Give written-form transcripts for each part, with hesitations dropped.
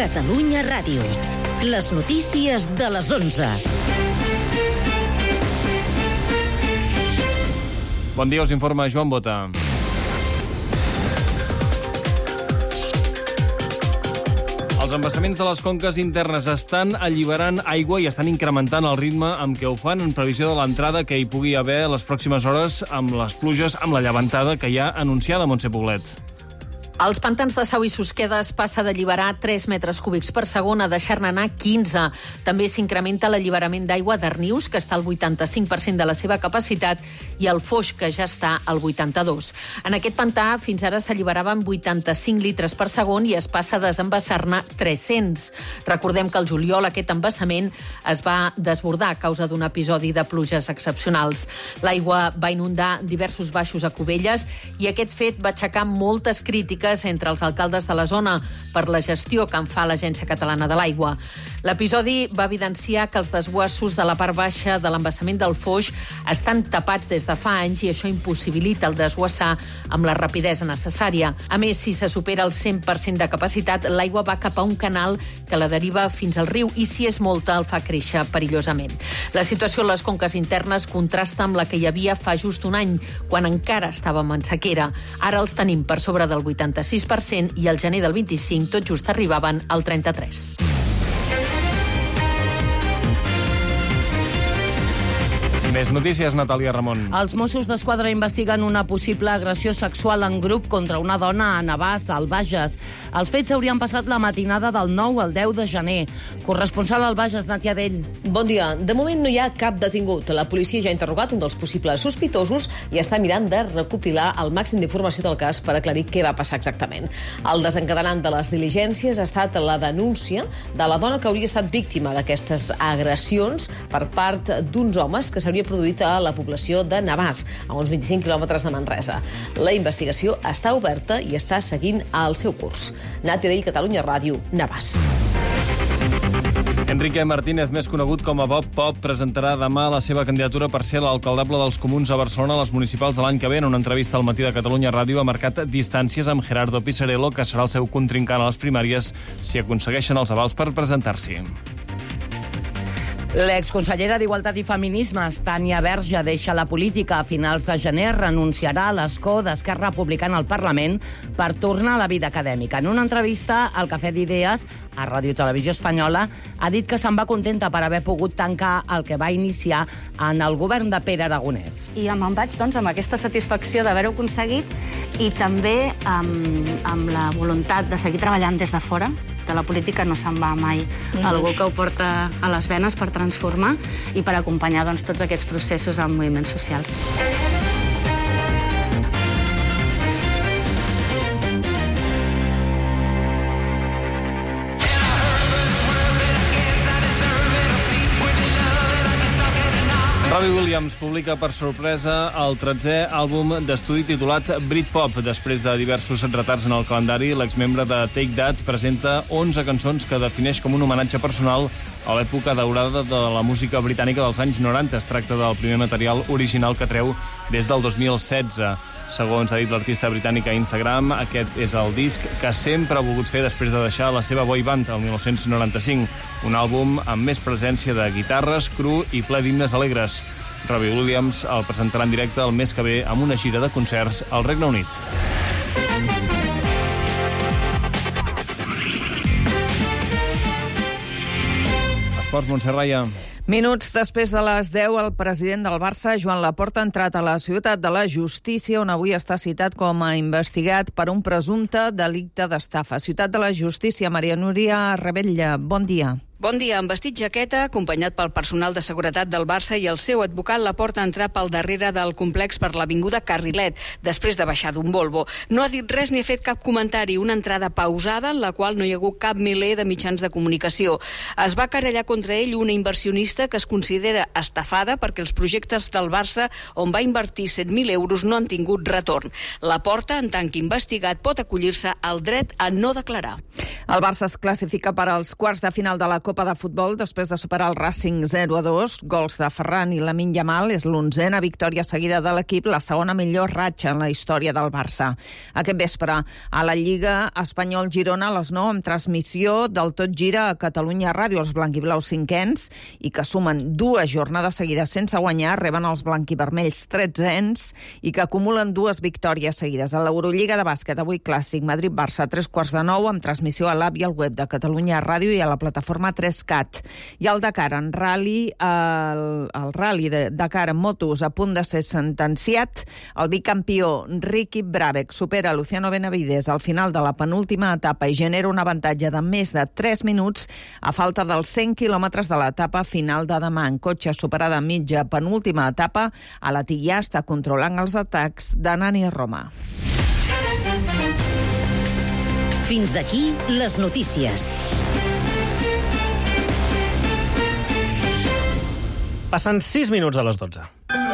Catalunya Ràdio. Les notícies de les 11. Bon dia, us informa Joan Bota. Els embassaments de les conques internes estan alliberant aigua i estan incrementant el ritme amb què ho fan en previsió de l'entrada que hi pugui haver les pròximes hores amb les pluges, amb la llevantada que hi ha anunciada a Montse Poblet. Els pantans de Sau i Susquedes passa d'alliberar 3 metres cúbics per segon a deixar-ne anar 15. També s'incrementa l'alliberament d'aigua d'Arnius, que està al 85% de la seva capacitat, i el Foix, que ja està al 82%. En aquest pantà, fins ara s'alliberaven 85 litres per segon i es passa a desembassar-ne 300. Recordem que al juliol aquest embassament es va desbordar a causa d'un episodi de pluges excepcionals. L'aigua va inundar diversos baixos a Cubelles i aquest fet va aixecar moltes crítiques entre els alcaldes de la zona per la gestió que en fa l'Agència Catalana de l'Aigua. L'episodi va evidenciar que els desguassos de la part baixa de l'embassament del Foix estan tapats des de fa anys i això impossibilita el desguassar amb la rapidesa necessària. A més, si se supera el 100% de capacitat, l'aigua va cap a un canal que la deriva fins al riu i si és molta el fa créixer perillosament. La situació a les conques internes contrasta amb la que hi havia fa just un any, quan encara estàvem en sequera. Ara els tenim per sobre del 86% i al gener del 25 tot just arribaven al 33%. Més notícies, Natàlia Ramon. Els Mossos d'Esquadra investiguen una possible agressió sexual en grup contra una dona a Navàs, al Bages. Els fets haurien passat la matinada del 9 al 10 de gener. Corresponsal al Bages, Nàtia Dell. Bon dia. De moment no hi ha cap detingut. La policia ja ha interrogat un dels possibles sospitosos i està mirant de recopilar el màxim d'informació del cas per aclarir què va passar exactament. El desencadenant de les diligències ha estat la denúncia de la dona que hauria estat víctima d'aquestes agressions per part d'uns homes que s'haurien produït a la població de Navàs, a uns 25 quilòmetres de Manresa. La investigació està oberta i està seguint el seu curs. Nàtia Dell, Catalunya Ràdio, Navàs. Enrique Martínez, més conegut com a Bob Pop, presentarà demà la seva candidatura per ser l'alcaldable dels Comuns a Barcelona a les municipals de l'any que ve. En una entrevista al Matí de Catalunya Ràdio ha marcat distàncies amb Gerardo Pisarello, que serà el seu contrincant a les primàries si aconsegueixen els avals per presentar-s'hi. L'exconsellera d'Igualtat i Feminismes, Tània Verge, deixa la política a finals de gener, renunciarà a l'escó d'Esquerra Republicana al Parlament per tornar a la vida acadèmica. En una entrevista al Cafè d'Idees, a Ràdio Televisió Espanyola, ha dit que se'n va contenta per haver pogut tancar el que va iniciar en el govern de Pere Aragonès. I me'n vaig amb aquesta satisfacció d'haver-ho aconseguit i també amb la voluntat de seguir treballant des de fora. De la política no se'n va mai algú que ho porta a les venes per transformar i per acompanyar tots aquests processos amb moviments socials. Robbie Williams publica per sorpresa el 13è àlbum d'estudi titulat Britpop. Després de diversos retards en el calendari, l'exmembre de Take That presenta 11 cançons que defineix com un homenatge personal a l'època daurada de la música britànica dels anys 90. Es tracta del primer material original que treu des del 2016. Segons ha dit l'artista britànica a Instagram, aquest és el disc que sempre ha volgut fer després de deixar la seva boy band el 1995. Un àlbum amb més presència de guitarres, cru i ple d'himnes alegres. Robbie Williams el presentarà en directe el mes que ve amb una gira de concerts al Regne Unit. Esports, Montse Raya. Minuts després de les 10, el president del Barça, Joan Laporta, ha entrat a la ciutat de la justícia, on avui està citat com a investigat per un presumpte delicte d'estafa. Ciutat de la justícia, Maria Núria Rebella, bon dia. Bon dia. En vestit jaqueta, acompanyat pel personal de seguretat del Barça i el seu advocat, Laporta ha entrat pel darrere del complex per l'avinguda Carrilet, després de baixar d'un Volvo. No ha dit res ni ha fet cap comentari, una entrada pausada en la qual no hi ha hagut cap miler de mitjans de comunicació. Es va querellar contra ell una inversionista que es considera estafada perquè els projectes del Barça, on va invertir 100.000 euros, no han tingut retorn. Laporta, en tant que investigat, pot acollir-se al dret a no declarar. El Barça es classifica per als quarts de final de la Copa Copa de Futbol, després de superar el Racing 0-2, gols de Ferran i Lamine Yamal, és l'11a victòria seguida de l'equip, la segona millor ratxa en la història del Barça. Aquest vespre, a la Lliga Espanyol-Girona, a les 9, amb transmissió del Tot Gira a Catalunya Ràdio. Els blanquiblaus cinquens, i que sumen 2 jornades seguides sense guanyar, reben els blanquivermells 13ens i que acumulen 2 victòries seguides. A l'Eurolliga de bàsquet, avui clàssic, Madrid-Barça, 3:45, amb transmissió a l'app i al web de Catalunya Ràdio i a la plataforma 3CAT. I el Dakar en rally, el rally de Dakar en motos a punt de ser sentenciat. El bicampió Ricky Brabec supera Luciano Benavides al final de la penúltima etapa i genera un avantatge de més de 3 minuts a falta dels 100 quilòmetres de l'etapa final de demà. En cotxe superada a mitja penúltima etapa, a la Tillà està controlant els atacs de Nani Roma. Fins aquí les notícies. Passen 6 minuts a les 12.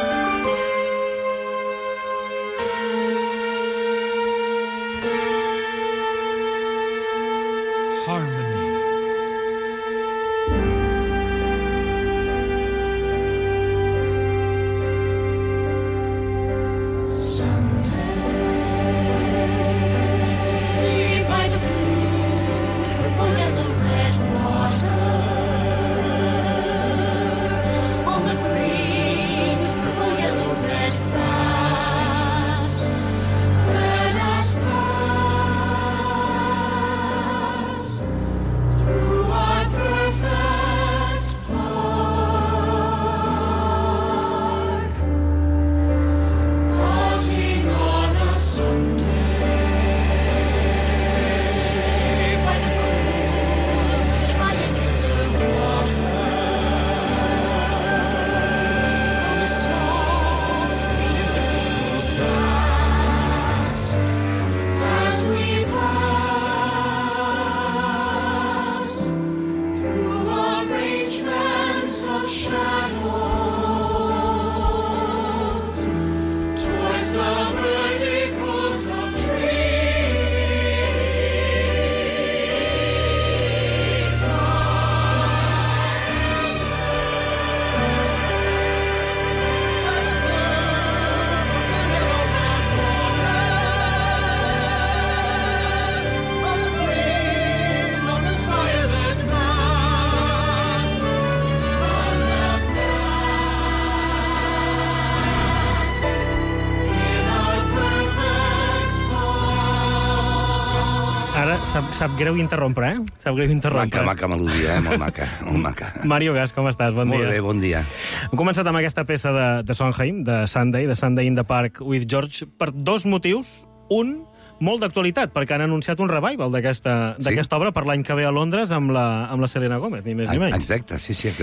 Sap greu interrompre, eh? Sap greu interrompre. Maca melodia, molt maca, molt maca. Mario Gas, com estàs? Bon dia. Molt bé, bon dia. Hem començat amb aquesta peça de Sondheim, de Sunday in the Park with George, per 2 motius. Un, molt d'actualitat, perquè han anunciat un revival d'aquesta obra per l'any que ve a Londres amb la Selena Gomez, ni més ni menys. Exacte,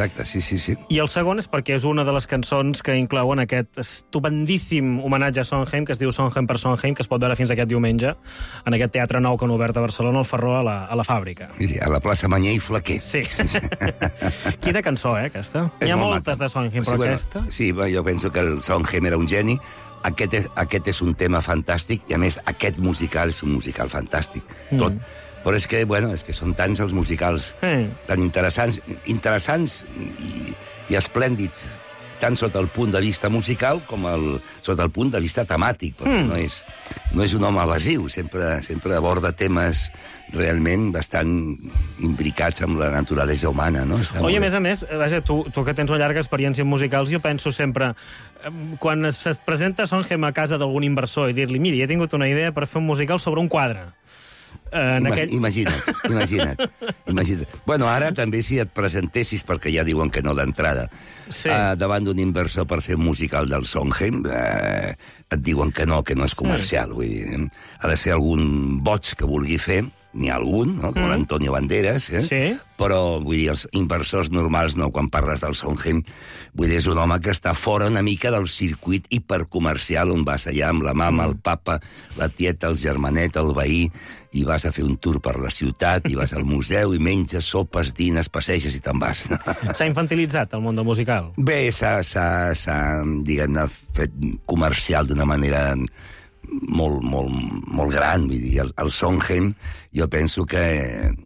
sí. I el segon és perquè és una de les cançons que inclouen aquest estupendíssim homenatge a Sondheim, que es diu Sondheim per Sondheim, que es pot veure fins aquest diumenge en aquest teatre nou que han obert a Barcelona, al Ferró, a la Fàbrica. Miri, a la plaça Manyer i Flaquer. Sí. Quina cançó, aquesta? Hi ha moltes de Sondheim, però aquesta... Sí, jo penso que el Sondheim era un geni. Aquest és un tema fantàstic, i a més aquest musical és un musical fantàstic, tot. Però és que són tants els musicals tan interessants i esplèndids, tant sota el punt de vista musical com sota el punt de vista temàtic, perquè no és un home evasiu, sempre aborda temes realment bastant imbricats amb la naturalesa humana, no? Oi, a més, vaja, tu que tens una llarga experiència en musicals, jo penso sempre, quan es presenta Sondheim a casa d'algun inversor i dir-li, miri, he tingut una idea per fer un musical sobre un quadre. Imagina't. Bueno, ara també si et presentessis, perquè ja diuen que no d'entrada, davant d'un inversor per fer un musical del Sondheim, et diuen que no és comercial. Vull dir, ha de ser algun boig que vulgui fer, n'hi ha algun, no? Com l'Antonio Banderas, però vull dir, els inversors normals, no, quan parles del Sondheim, vull dir, és un home que està fora una mica del circuit hipercomercial on vas allà amb la mama, el papa, la tieta, el germanet, el veí, i vas a fer un tour per la ciutat, i vas al museu, i menges sopes, dines, passeges i te'n vas. S'ha infantilitzat el món del musical? Bé, s'ha diguem-ne, fet comercial d'una manera molt gran. Vull dir, el Sondheim, jo penso que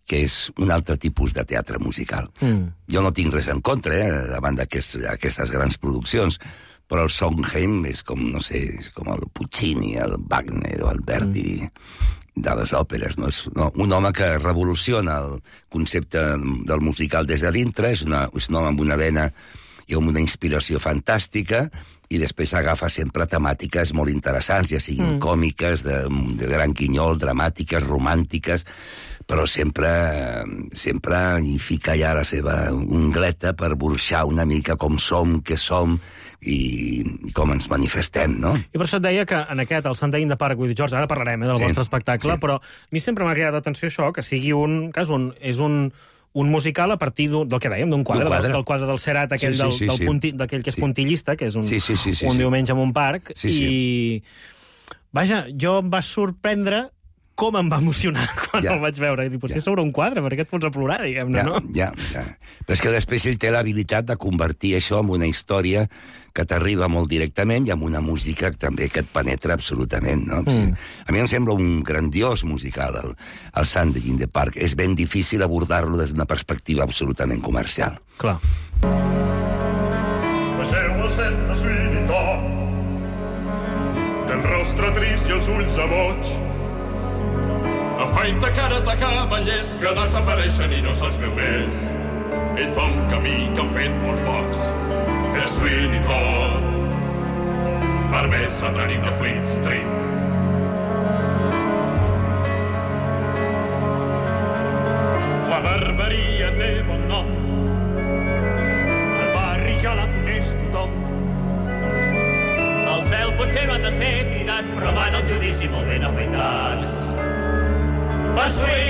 que és un altre tipus de teatre musical. Jo no tinc res en contra, davant d'aquestes grans produccions, però el Sondheim és com, no sé, és com el Puccini, el Wagner o el Verdi de les òperes, no? És un home que revoluciona el concepte del musical des de dintre, és un home amb una vena i amb una inspiració fantàstica, i després agafa sempre temàtiques molt interessants, ja siguin còmiques, de gran quinyol, dramàtiques, romàntiques, però sempre hi fica ja la seva ungleta per burxar una mica com som, què som, i com ens manifestem, no? I per això et deia que en aquest, el Sunday in the Park with George, ara parlarem del vostre espectacle, però a mi sempre m'ha cridat l'atenció això, que sigui un musical a partir del que dèiem, d'un quadre, del quadre del Serrat, aquell d'aquell que és puntillista, que és un diumenge en un parc, i... Vaja, jo em va sorprendre com em va emocionar quan el vaig veure. I dic, potser sobre un quadre, perquè et fots a plorar, diguem-ne, no? Ja. Però és que després ell té l'habilitat de convertir això en una història que t'arriba molt directament i amb una música també que et penetra absolutament, no? A mi em sembla un grandiós musical, el Sunday in the Park. És ben difícil abordar-lo des d'una perspectiva absolutament comercial. Clar. Vegeu els fets de Sweeney Todd, té el rostre trist i els ulls a boig. Afaita cares de cavallers que desapareixen i no se'ls veu més. Ell fa un camí que han fet molt pocs. És Sweeney Todd, barber satànic de Fleet Street. La barberia té bon nom, al barri ja la coneix tothom. Al cel potser no han de ser cridats, però van al judici molt ben afeitats. Per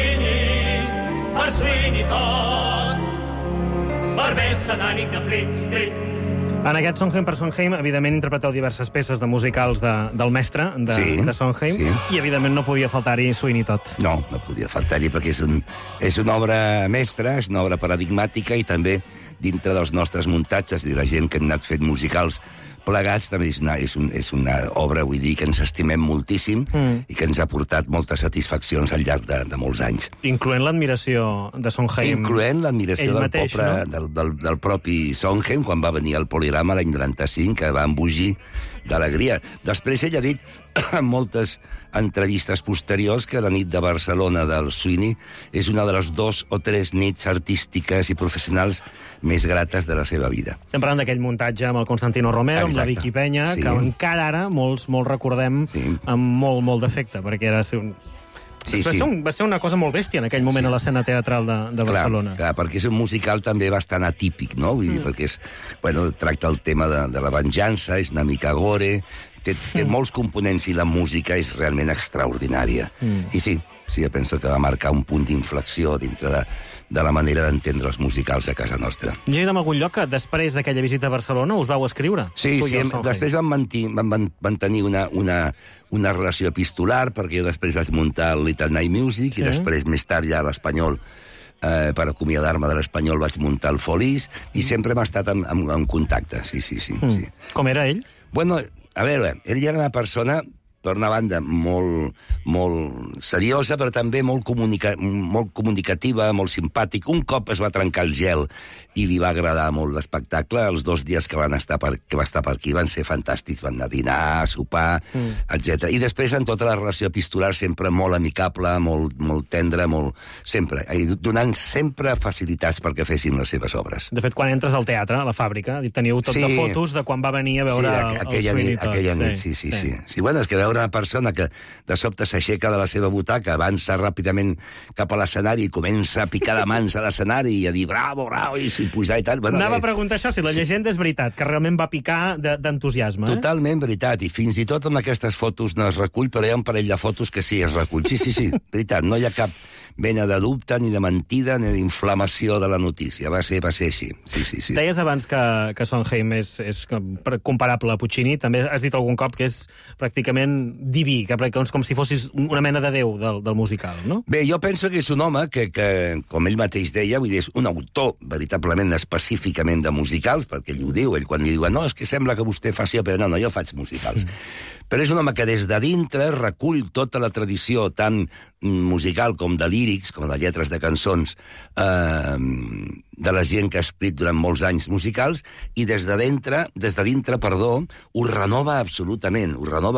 Sweeney Todd, barber satànic de Fleet Street. En aquest Sondheim per Sondheim, evidentment, interpreteu diverses peces de musicals del mestre de Sondheim, i, evidentment, no podia faltar-hi Sweeney Todd. No podia faltar-hi, perquè és una obra mestra, és una obra paradigmàtica, i també, dintre dels nostres muntatges i de la gent que han anat fent musicals plegats, també és una obra, vull dir, que ens estimem moltíssim i que ens ha portat moltes satisfaccions al llarg de molts anys. Incloent l'admiració de Sondheim. Incloent l'admiració del propi Sondheim, quan va venir al Polirama l'any 95, que va embogir d'alegria. Després ell ha dit en moltes entrevistes posteriors que la nit de Barcelona del Sweeney és una de les 2 o 3 nits artístiques i professionals més grates de la seva vida. Estem parlant d'aquell muntatge amb el Constantino Romero, amb la Vicky Peña, que encara ara molts recordem amb molt d'efecte, perquè era va ser una cosa molt bèstia en aquell moment a l'escena teatral de Barcelona. Clar, perquè és un musical també bastant atípic, no? Vull dir, perquè tracta el tema de la venjança, és una mica gore, té molts components i la música és realment extraordinària. I sí, jo penso que va marcar un punt d'inflexió dintre de la manera d'entendre els musicals a casa nostra. He dit en algun lloc que després d'aquella visita a Barcelona us vau escriure? Sí, després van tenir una relació epistolar, perquè jo després vaig muntar el Little Night Music, i després, més tard, ja a l'Espanyol, per acomiadar-me de l'Espanyol, vaig muntar el Folies, i sempre hem estat en contacte, sí. Com era ell? Bueno, a veure, ell era una persona, per una banda, molt seriosa, però també molt comunicativa, molt simpàtic. Un cop es va trencar el gel i li va agradar molt l'espectacle. Els 2 dies que va estar per aquí van ser fantàstics. Van anar a dinar, a sopar, etc. I després, en tota la relació epistolar, sempre molt amicable, molt tendre, donant sempre facilitats perquè fessin les seves obres. De fet, quan entres al teatre, a la fàbrica, teniu tot de fotos de quan va venir a veure el Sweeney Todd. Aquella nit, sí. Bueno, és que una persona que de sobte s'aixeca de la seva butaca, avança ràpidament cap a l'escenari i comença a picar de mans a l'escenari i a dir bravo, i pujar i tal. Anava a preguntar això, si la llegenda és veritat, que realment va picar d'entusiasme. Totalment veritat, i fins i tot amb aquestes fotos no es recull, però hi ha un parell de fotos que sí es recull. Sí, veritat, no hi ha cap mena de dubte, ni de mentida, ni d'inflamació de la notícia. Va ser així. Sí. Deies abans que Sondheim és comparable a Puccini, també has dit algun cop que és pràcticament diví, que és com si fossis una mena de déu del musical, no? Bé, jo penso que és un home que com ell mateix deia, vull dir, és un autor veritablement específicament de musicals, perquè ell ho diu, ell quan li diuen no, és que sembla que vostè faci òpera, no, jo faig musicals. Però és un home que des de dintre recull tota la tradició tant musical com de lírics, com de lletres de cançons, de la gent que ha escrit durant molts anys musicals, i des de dintre, ho renova absolutament,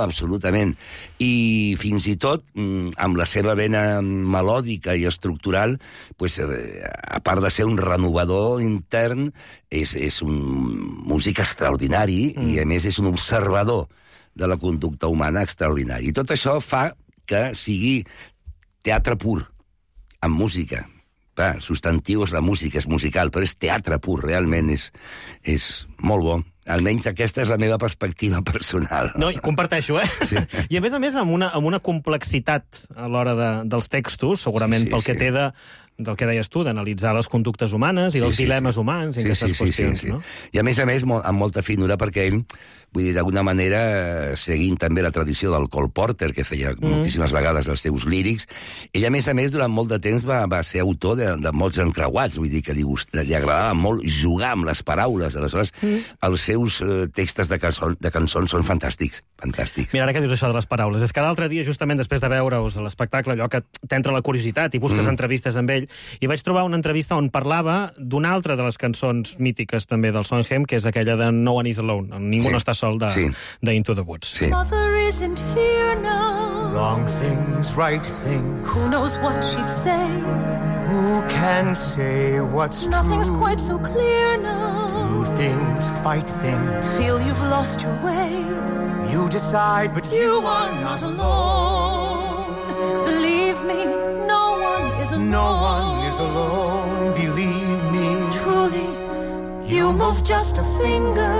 I fins i tot, amb la seva vena melòdica i estructural, pues, a part de ser un renovador intern, és un músic extraordinari i, a més, és un observador de la conducta humana extraordinari. I tot això fa que sigui teatre pur, amb música. Clar, substantiu és la música, és musical, però és teatre pur, realment és molt bo. Almenys aquesta és la meva perspectiva personal. No, i comparteixo, Sí. I a més, amb una complexitat a l'hora dels textos, segurament pel que té del que deies tu, d'analitzar les conductes humanes i dels dilemes humans i aquestes qüestions, no? I a més, amb molta finura, perquè ell, vull dir, d'alguna manera, seguint també la tradició del Cole Porter, que feia moltíssimes vegades els seus lírics, ell, a més, durant molt de temps va ser autor de mots encreuats, vull dir que li agradava molt jugar amb les paraules. Aleshores, els seus textos de cançons són fantàstics. Mira, ara que dius això de les paraules, és que l'altre dia, justament després de veure-us a l'espectacle, allò que t'entra la curiositat i busques entrevistes amb ell, i vaig trobar una entrevista on parlava d'una altra de les cançons mítiques també del Sondheim, que és aquella de No One Is Alone, Ningú no està sol, de Into the Woods. Mother isn't here now. Wrong things, right things. Who knows what she'd say? Who can say what's Nothing's true? Quite so clear now. Do things, fight things. Feel you've lost your way. You decide, but you are not alone. Believe me, no one is alone. No one is alone, believe me. Truly, you move just a finger.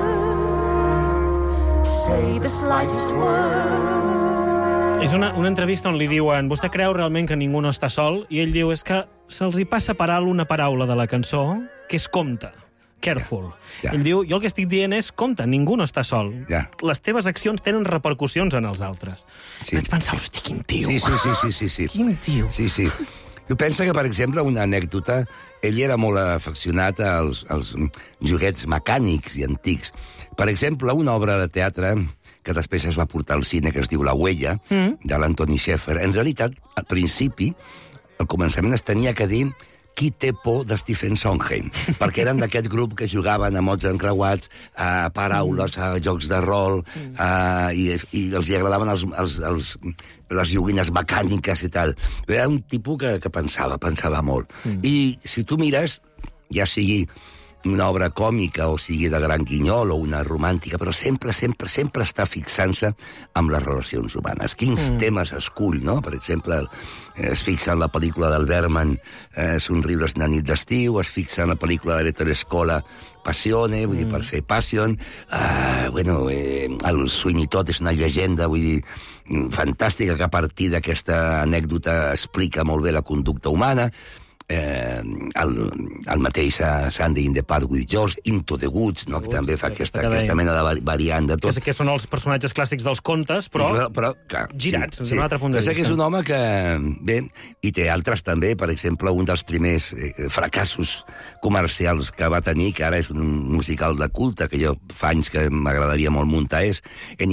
Say the slightest word. És una entrevista on li diuen vostè creu realment que ningú no està sol? I ell diu és que se'ls hi passa per alt una paraula de la cançó, que és compte. Careful. Ell diu, jo el que estic dient és, compte, ningú no està sol. Les teves accions tenen repercussions en els altres. Vaig pensar, hosti, quin tio. Sí. Quin tio. Sí. Jo penso que, per exemple, una anècdota, ell era molt afeccionat als joguets mecànics i antics. Per exemple, una obra de teatre que després es va portar al cine, que es diu La Huella, de l'Anthony Sheffer. En realitat, al principi, al començament es tenia que dir Qui té por de Stephen Sondheim? Perquè eren d'aquest grup que jugaven a mots encreuats, a paraules, a jocs de rol, i els agradaven les joguines mecàniques i tal. Era un tipus que pensava molt. I si tu mires, ja sigui una obra còmica o sigui de gran guinyol o una romàntica, però sempre està fixant-se amb les relacions humanes. Quins temes escull, no? Per exemple, es fixa en la pel·lícula del Bergman Somriures una nit d'estiu, es fixa en la pel·lícula de l'Etter Scola Passione, vull dir, per fer Passion. El Sweeney Todd és una llegenda, vull dir, fantàstica, que a partir d'aquesta anècdota explica molt bé la conducta humana. El mateix Sunday in the Park with George, Into the Woods, no? Que també fa aquesta mena de variant de tot. Que són els personatges clàssics dels contes, però clar, girats, des d'un altre punt de vista. Que és un home que, bé, i té altres també, per exemple, un dels primers fracassos comercials que va tenir, que ara és un musical de culte, que jo fa anys que m'agradaria molt muntar, és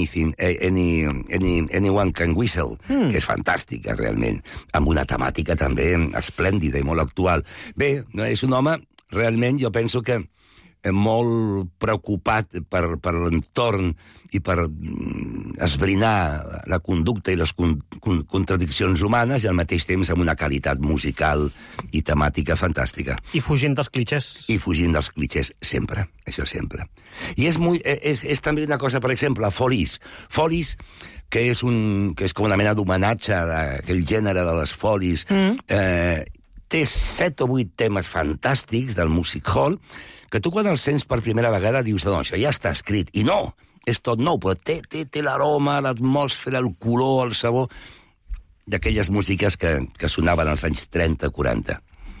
Anyone Can Whistle, que és fantàstica, realment, amb una temàtica també esplèndida i molt actual. Bé, és un home, realment, jo penso que molt preocupat per l'entorn i per esbrinar la conducta i les contradiccions humanes i al mateix temps amb una qualitat musical i temàtica fantàstica. I fugint dels clitxers. I fugint dels clitxers, sempre, això sempre. I és també una cosa, per exemple, Follies, que és com una mena d'homenatge d'aquell gènere de les Follies, té 7 o 8 temes fantàstics del music hall que tu quan els sents per primera vegada dius, no, això ja està escrit. I no, és tot nou, però té l'aroma, l'atmosfera, el color, el sabor d'aquelles músiques que sonaven als anys 30-40.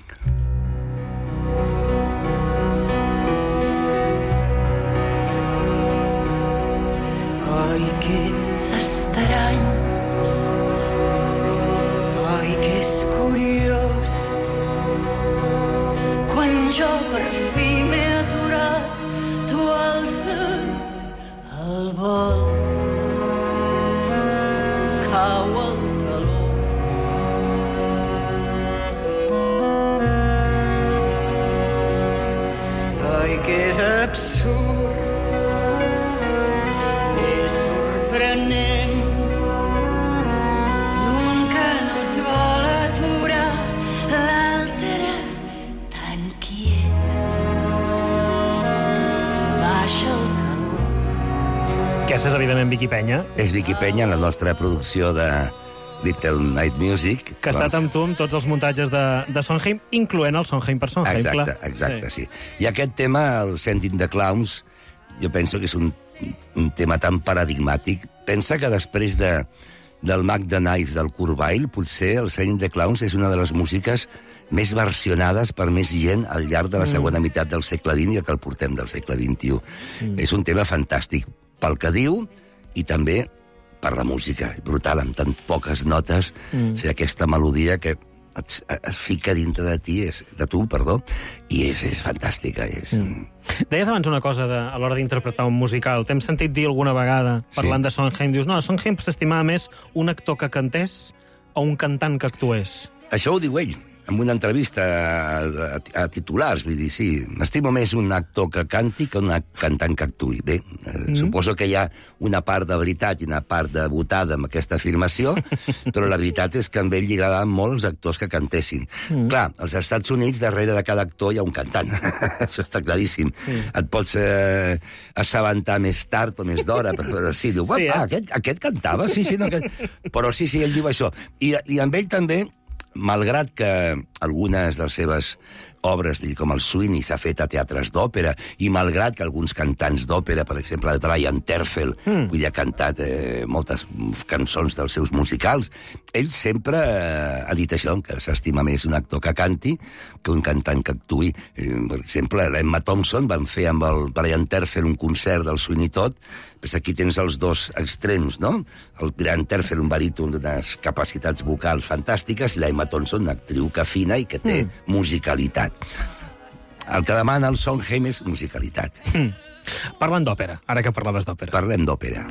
Ai, que és estrany. Ai, que és curiós. Quan jo per fi m'he aturat, tu alces el vol. evidentment, Vicky Penya. És Vicky Penya, la nostra producció de Little Night Music. Que ha estat amb tu amb tots els muntatges de Sondheim, incloent el Sondheim per Sondheim, clar. Exacte, sí. I aquest tema, el Sending the Clowns, jo penso que és un tema tan paradigmàtic. Pensa que després del Mag the Knife del Kurt Weill, potser el Sending the Clowns és una de les músiques més versionades per més gent al llarg de la segona meitat del segle XX i que el portem del segle XXI. És un tema fantàstic pel que diu i també per la música. Brutal, amb tan poques notes, fer aquesta melodia que es fica dintre de ti, i és fantàstica. Deies abans una cosa a l'hora d'interpretar un musical. T'hem sentit dir alguna vegada, parlant de Sondheim, dius, no, a Sondheim s'estimava més un actor que cantés o un cantant que actués? Això ho diu ell, en una entrevista a titulars, vull dir, sí, m'estimo més un actor que canti que un cantant que actuï. Bé, suposo que hi ha una part de veritat i una part de botada amb aquesta afirmació, però la veritat és que a ell li agradaven molt els actors que cantessin. Clar, als Estats Units, darrere de cada actor hi ha un cantant. Això està claríssim. Et pots assabentar més tard o més d'hora, però sí, diu, aquest cantava? Sí, no, però sí, ell diu això. I amb ell també, malgrat que algunes de les seves obres, com el Sweeney, s'ha fet a teatres d'òpera, i malgrat que alguns cantants d'òpera, per exemple, Brian Terfel, ha cantat moltes cançons dels seus musicals, ell sempre ha dit això, que s'estima més un actor que canti que un cantant que actuï. Per exemple, l'Emma Thompson van fer amb el Brian Terfel un concert del Sweeney Todd. Pues aquí tens els dos extrems, no? El Brian Terfel, un baríton d'unes capacitats vocals fantàstiques, i l'Emma Thompson, una actriu que fina i que té musicalitat. El que demana el Sondheim és musicalitat. Parlant d'òpera, ara que parlaves d'òpera. Parlem d'òpera.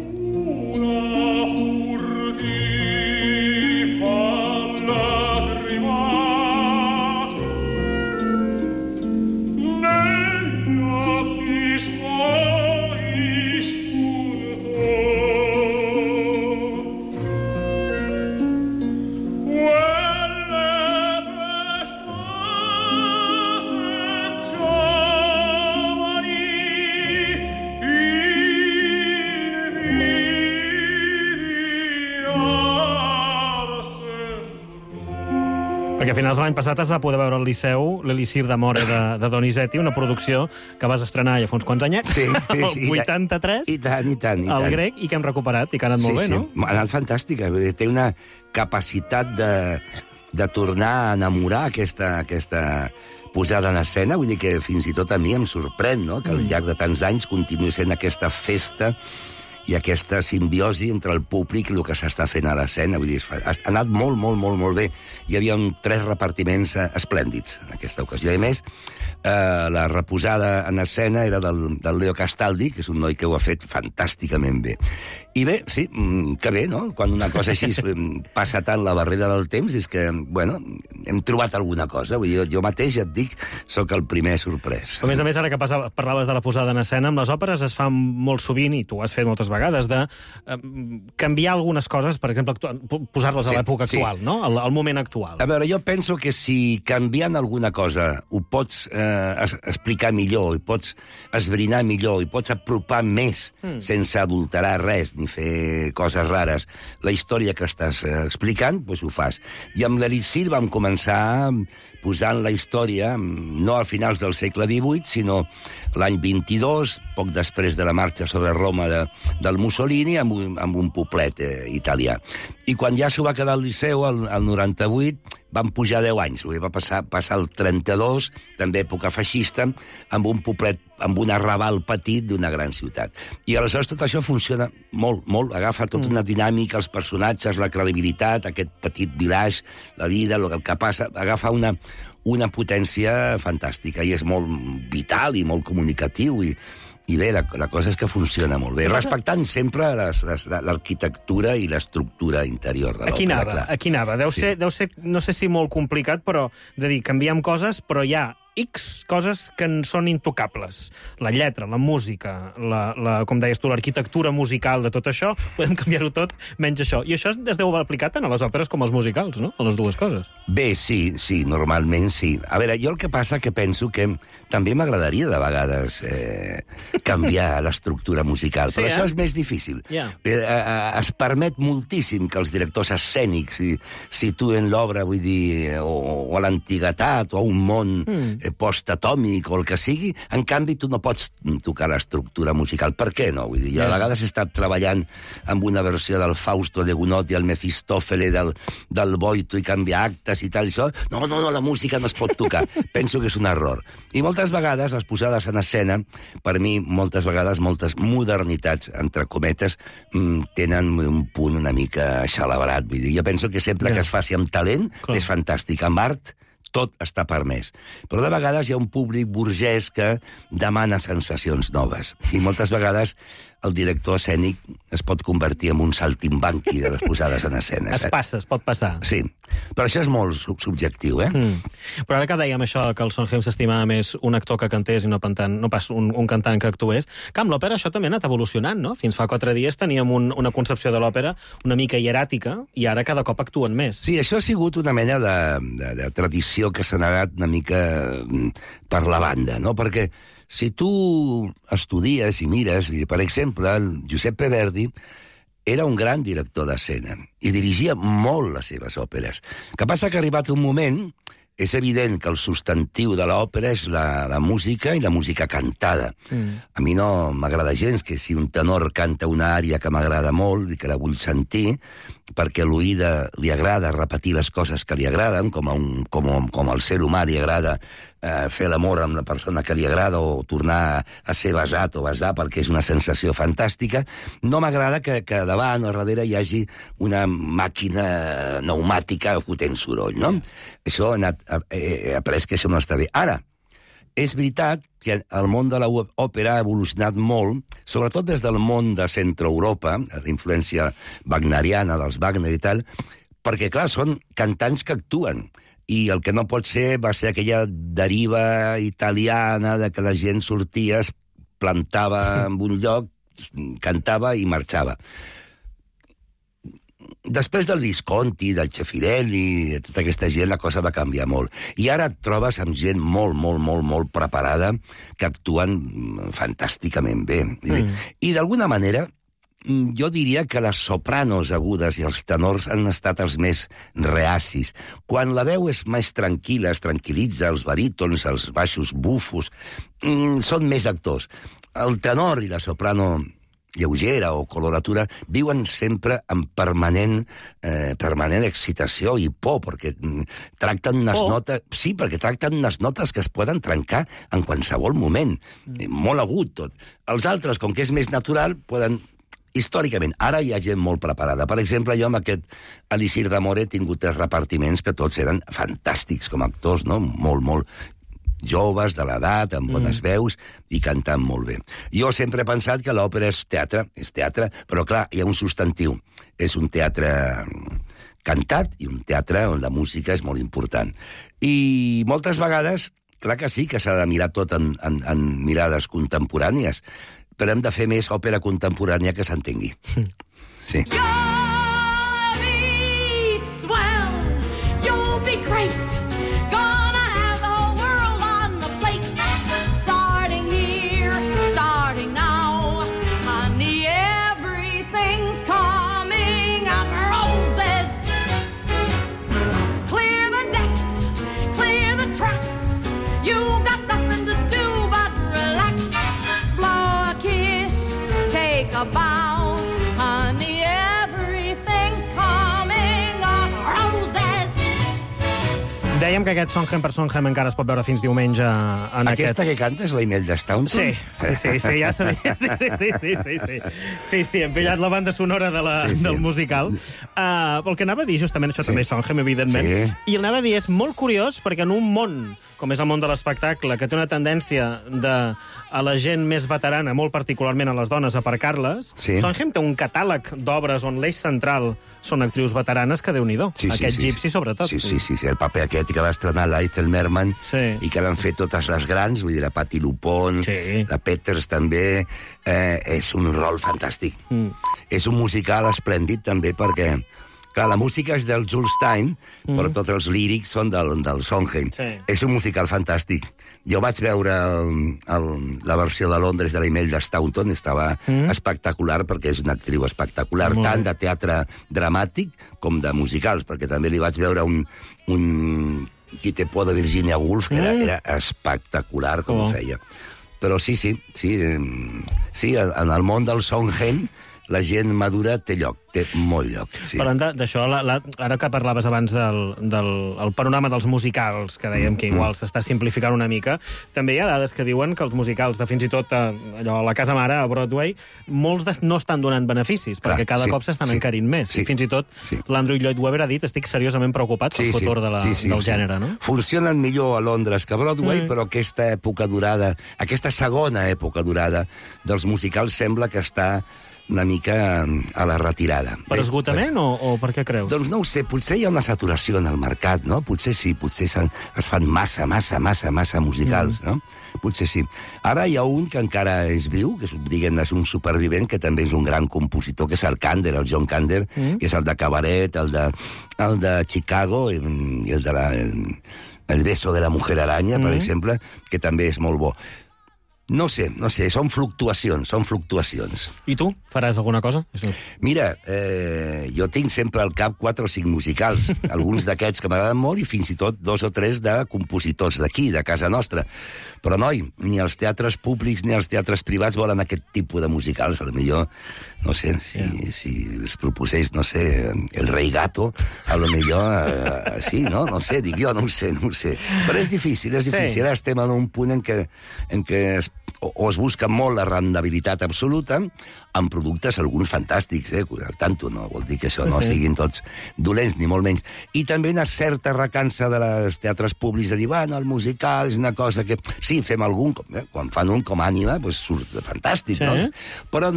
Perquè a finals de l'any passat es va poder veure al Liceu l'Elisir d'Amore de Donizetti, una producció que vas estrenar ja fa uns quants anyets, el 83, I tant. al grec, i que hem recuperat, i que ha anat molt bé, no? Ha anat fantàstica. Té una capacitat de tornar a enamorar aquesta posada en escena. Vull dir que fins i tot a mi em sorprèn, no?, que al llarg de tants anys continuï sent aquesta festa i aquesta simbiosi entre el públic i el que s'està fent a l'escena. Vull dir, ha anat molt bé. Hi havia 3 repartiments esplèndids en aquesta ocasió. I a més, la reposada en escena era del Leo Castaldi, que és un noi que ho ha fet fantàsticament bé. I bé, sí, que bé, no? Quan una cosa així passa tant la barrera del temps, és que, bueno, hem trobat alguna cosa. Vull dir, jo mateix, ja et dic, sóc el primer sorprès. A més, ara que parlaves de la posada en escena, amb les òperes es fa molt sovint, i tu ho has fet moltes vegades, de canviar algunes coses, per exemple, posar-les a l'època actual, no? Al moment actual. A veure, jo penso que si canviant alguna cosa ho pots explicar millor, i pots esbrinar millor, i pots apropar més, sense adulterar res, ni fer coses rares, la història que estàs explicant, doncs ho fas. I amb l'Elixir vam començar posant la història, no a finals del segle XVIII, sinó l'any 22, poc després de la marxa sobre Roma del Mussolini, amb un poblet italià. I quan ja s'ho va quedar al Liceu, al 98, van pujar 10 anys. Va passar al 32, també època feixista, amb un poblet, amb un arrabal petit d'una gran ciutat. I aleshores tot això funciona molt. Agafa tota una dinàmica, els personatges, la credibilitat, aquest petit village, la vida, el que passa, agafa una potència fantàstica, i és molt vital i molt comunicatiu, i bé, la cosa és que funciona molt bé, respectant sempre l'arquitectura i l'estructura interior de l'òpera. Aquí anava. Deu ser, no sé si molt complicat, però de dir, canviem coses, però hi ha X coses que en són intocables. La lletra, la música, com deies tu, l'arquitectura musical de tot això, podem canviar-ho tot menys això. I això es deu aplicar tant a les òperes com als musicals, no? A les dues coses. Bé, sí, normalment sí. A veure, jo el que passa que penso que també m'agradaria de vegades canviar l'estructura musical, però això és més difícil. Es permet moltíssim que els directors escènics situen l'obra, vull dir, o a l'antiguitat, o a un món postatòmic, o el que sigui. En canvi, tu no pots tocar l'estructura musical. Per què no? Vull dir, a vegades he estat treballant amb una versió del Fausto de Gounod i el Mefistófele del Boito i canviar actes i tal, i això. No, la música no es pot tocar. Penso que és un error. I moltes vegades, les posades en escena, per mi, moltes vegades, moltes modernitats, entre cometes, tenen un punt una mica xalabrat. Vull dir, jo penso que sempre que es faci amb talent és fantàstic. Amb art tot està permès. Però de vegades hi ha un públic burgès que demana sensacions noves. I moltes vegades el director escènic es pot convertir en un saltimbanqui de les posades en escena. Es pot passar. Sí, però això és molt subjectiu, Però ara que dèiem això, que el Sondheim s'estimava més un actor que cantés i no pas un cantant que actués, que amb l'òpera això també ha anat evolucionant, no? Fins fa 4 dies teníem una concepció de l'òpera una mica hieràtica i ara cada cop actuen més. Sí, això ha sigut una mena de tradició que s'ha anat una mica per la banda, no? Perquè si tu estudies i mires, per exemple, el Giuseppe Verdi era un gran director d'escena i dirigia molt les seves òperes. El que passa que ha arribat un moment, és evident que el substantiu de l'òpera és la música i la música cantada. A mi no m'agrada gens que si un tenor canta una ària que m'agrada molt i que la vull sentir, perquè a l'oïda li agrada repetir les coses que li agraden, com al ser humà li agrada fer l'amor amb la persona que li agrada o tornar a ser besat o besar perquè és una sensació fantàstica, no m'agrada que davant o darrere hi hagi una màquina pneumàtica fotent soroll, no? Això he après que això no està bé. Ara, és veritat que el món de l'òpera ha evolucionat molt, sobretot des del món de Centroeuropa, la influència wagneriana dels Wagner i tal, perquè, clar, són cantants que actuen. I el que no pot ser va ser aquella deriva italiana de que la gent sortia, es plantava en un lloc, cantava i marxava. Després del Visconti, del Cefirelli, de tota aquesta gent, la cosa va canviar molt. I ara et trobes amb gent molt preparada que actuen fantàsticament bé. I d'alguna manera, jo diria que les sopranos agudes i els tenors han estat els més reacis. Quan la veu és més tranquil·la, es tranquil·litza, els barítons, els baixos bufos, són més actors. El tenor i la soprano lleugera o coloratura viuen sempre en permanent excitació i por, perquè tracten unes notes... Sí, perquè tracten unes notes que es poden trencar en qualsevol moment. Molt agut tot. Els altres, com que és més natural, poden... Històricament, ara hi ha gent molt preparada. Per exemple, jo amb aquest Elisir d'Amore he tingut 3 repartiments que tots eren fantàstics com a actors, no? Molt joves, de l'edat, amb bones veus i cantant molt bé. Jo sempre he pensat que l'òpera és teatre, però clar, hi ha un substantiu. És un teatre cantat i un teatre on la música és molt important. I moltes vegades, clar que sí, que s'ha de mirar tot en mirades contemporànies, però hem de fer més òpera contemporània que s'entengui. Sí. You'll be swell, you'll be great. Gonna have the whole world on the plate. Starting here, starting now. Honey, everything's coming up roses. Clear the decks, clear the tracks. You got nothing to do but relax. Blow a kiss, take a bow. Honey, everything's coming up roses. Dèiem que aquest Sondheim per Sondheim encara es pot veure fins diumenge en Aquesta que canta és la Imelda Staunton? Sí, ja sabia. Sí, hem pillat la banda sonora del musical. El que anava a dir, justament, això també és Sondheim, evidentment. I el anava a dir, és molt curiós, perquè en un món, com és el món de l'espectacle, que té una tendència a la gent més veterana, molt particularment a les dones, aparcar-les, Sondheim té un catàleg d'obres on l'eix central són actrius veteranes que Déu-n'hi-do. Aquest Gypsy, sobretot. Sí, el paper aquest que va estrenar la Ethel Merman, i que l'han fet totes les grans, vull dir, la Patti LuPone, la Peters també, és un rol fantàstic. És un musical esplèndid també perquè, clar, la música és del Jules Stein, però tots els lírics són del Sondheim. És un musical fantàstic. Jo vaig veure la versió de Londres de l'Imelda Staunton, estava espectacular perquè és una actriu espectacular, tant de teatre dramàtic com de musicals, perquè també li vaig veure un Qui te por de Virginia Woolf, que era espectacular com ho feia. Però sí, en el món del Sondheim la gent madura té lloc, té molt lloc. Parlant d'això, ara que parlaves abans del panorama dels musicals, que dèiem que igual s'està simplificant una mica, també hi ha dades que diuen que els musicals, de fins i tot allò, la Casa Mare, a Broadway, molts no estan donant beneficis, perquè cada cop s'estan encarint més. I fins i tot l'Andrew Lloyd Webber ha dit: estic seriosament preocupat pel futur del gènere, no? Funcionen millor a Londres que a Broadway, però aquesta època durada, aquesta segona època durada dels musicals sembla que està una mica a la retirada. Per esgotament o per què creus? Doncs no ho sé, potser hi ha una saturació en el mercat, no? Potser sí, potser es fan massa musicals, no? Potser sí. Ara hi ha un que encara és viu, que diguem, és un supervivent, que també és un gran compositor, que és el Kander, el John Kander, que és el de Cabaret, el de Chicago, i el de El beso de la mujer araña, per exemple, que també és molt bo. No sé, són fluctuacions. I tu? Faràs alguna cosa? Mira, jo tinc sempre al cap 4 o 5 musicals, alguns d'aquests que m'agraden molt i fins i tot 2 o 3 de compositors d'aquí, de casa nostra. Però, noi, ni els teatres públics ni els teatres privats volen aquest tipus de musicals. A lo millor, no sé, si es proposés, no sé, El Rei Gato, a lo millor sí, no? No sé, dic jo, no ho sé. Però és difícil. Ara estem en un punt en què es busca molt la rendibilitat absoluta amb productes, alguns fantàstics, al tanto, no vol dir que això no siguin tots dolents, ni molt menys. I també una certa recança dels teatres públics de dir, bueno, el musical és una cosa que... Sí, fem algun, quan fan un com Ànima, doncs surt fantàstic, no? Però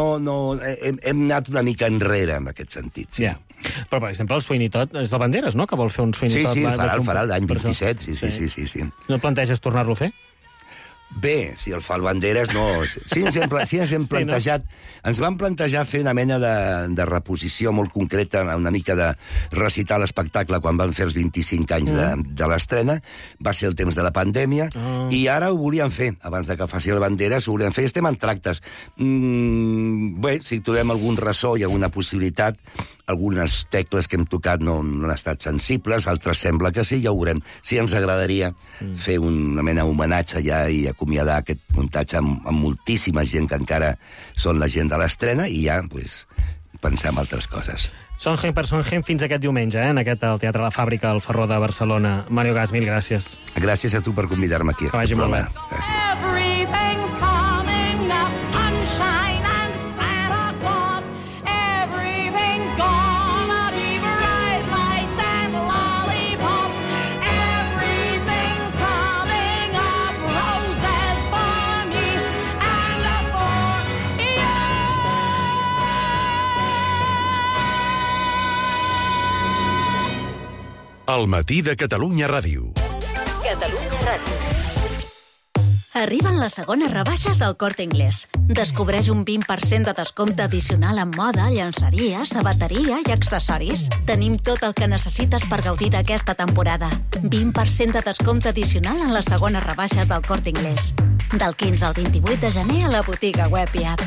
hem anat una mica enrere en aquest sentit, sí. Però, per exemple, el Sweeney Todd és el Banderas, no?, que vol fer un Sweeney Todd. Sí, farà l'any 27, sí. No planteges tornar-lo a fer? Bé, si el fa el Banderas, no... Sí, ens hem plantejat... Ens vam plantejar fer una mena de reposició molt concreta, una mica de recitar l'espectacle quan van fer els 25 anys de l'estrena. Va ser el temps de la pandèmia, i ara ho volíem fer. Abans de que faci el Banderas, ho volíem fer. Estem en tractes. Bé, si trobem algun ressò i alguna possibilitat, algunes tecles que hem tocat no han estat sensibles, altres sembla que sí, ja ho veurem. Sí, ens agradaria fer una mena d'homenatge ja i acomiadar aquest muntatge amb moltíssima gent que encara són la gent de l'estrena, i ja pensar en altres coses. Sondheim per Sondheim fins aquest diumenge, en aquest al Teatre La Fàbrica, al Ferró de Barcelona. Mario Gas, mil gràcies. Gràcies a tu per convidar-me aquí. Que vagi molt bé. Everything's coming up, sunshine and Santa Claus. Everything's gonna be bright lights and lollipops. Everything's coming up, roses for me and for you. El matí de Catalunya Ràdio. Catalunya Ràdio. Arriben les segones rebaixes del Corte Inglés. Descobreix un 20% de descompte addicional en moda, llenceria, sabateria i accessoris. Tenim tot el que necessites per gaudir d'aquesta temporada. 20% de descompte addicional en les segones rebaixes del Corte Inglés. Del 15 al 28 de gener a la botiga web i app.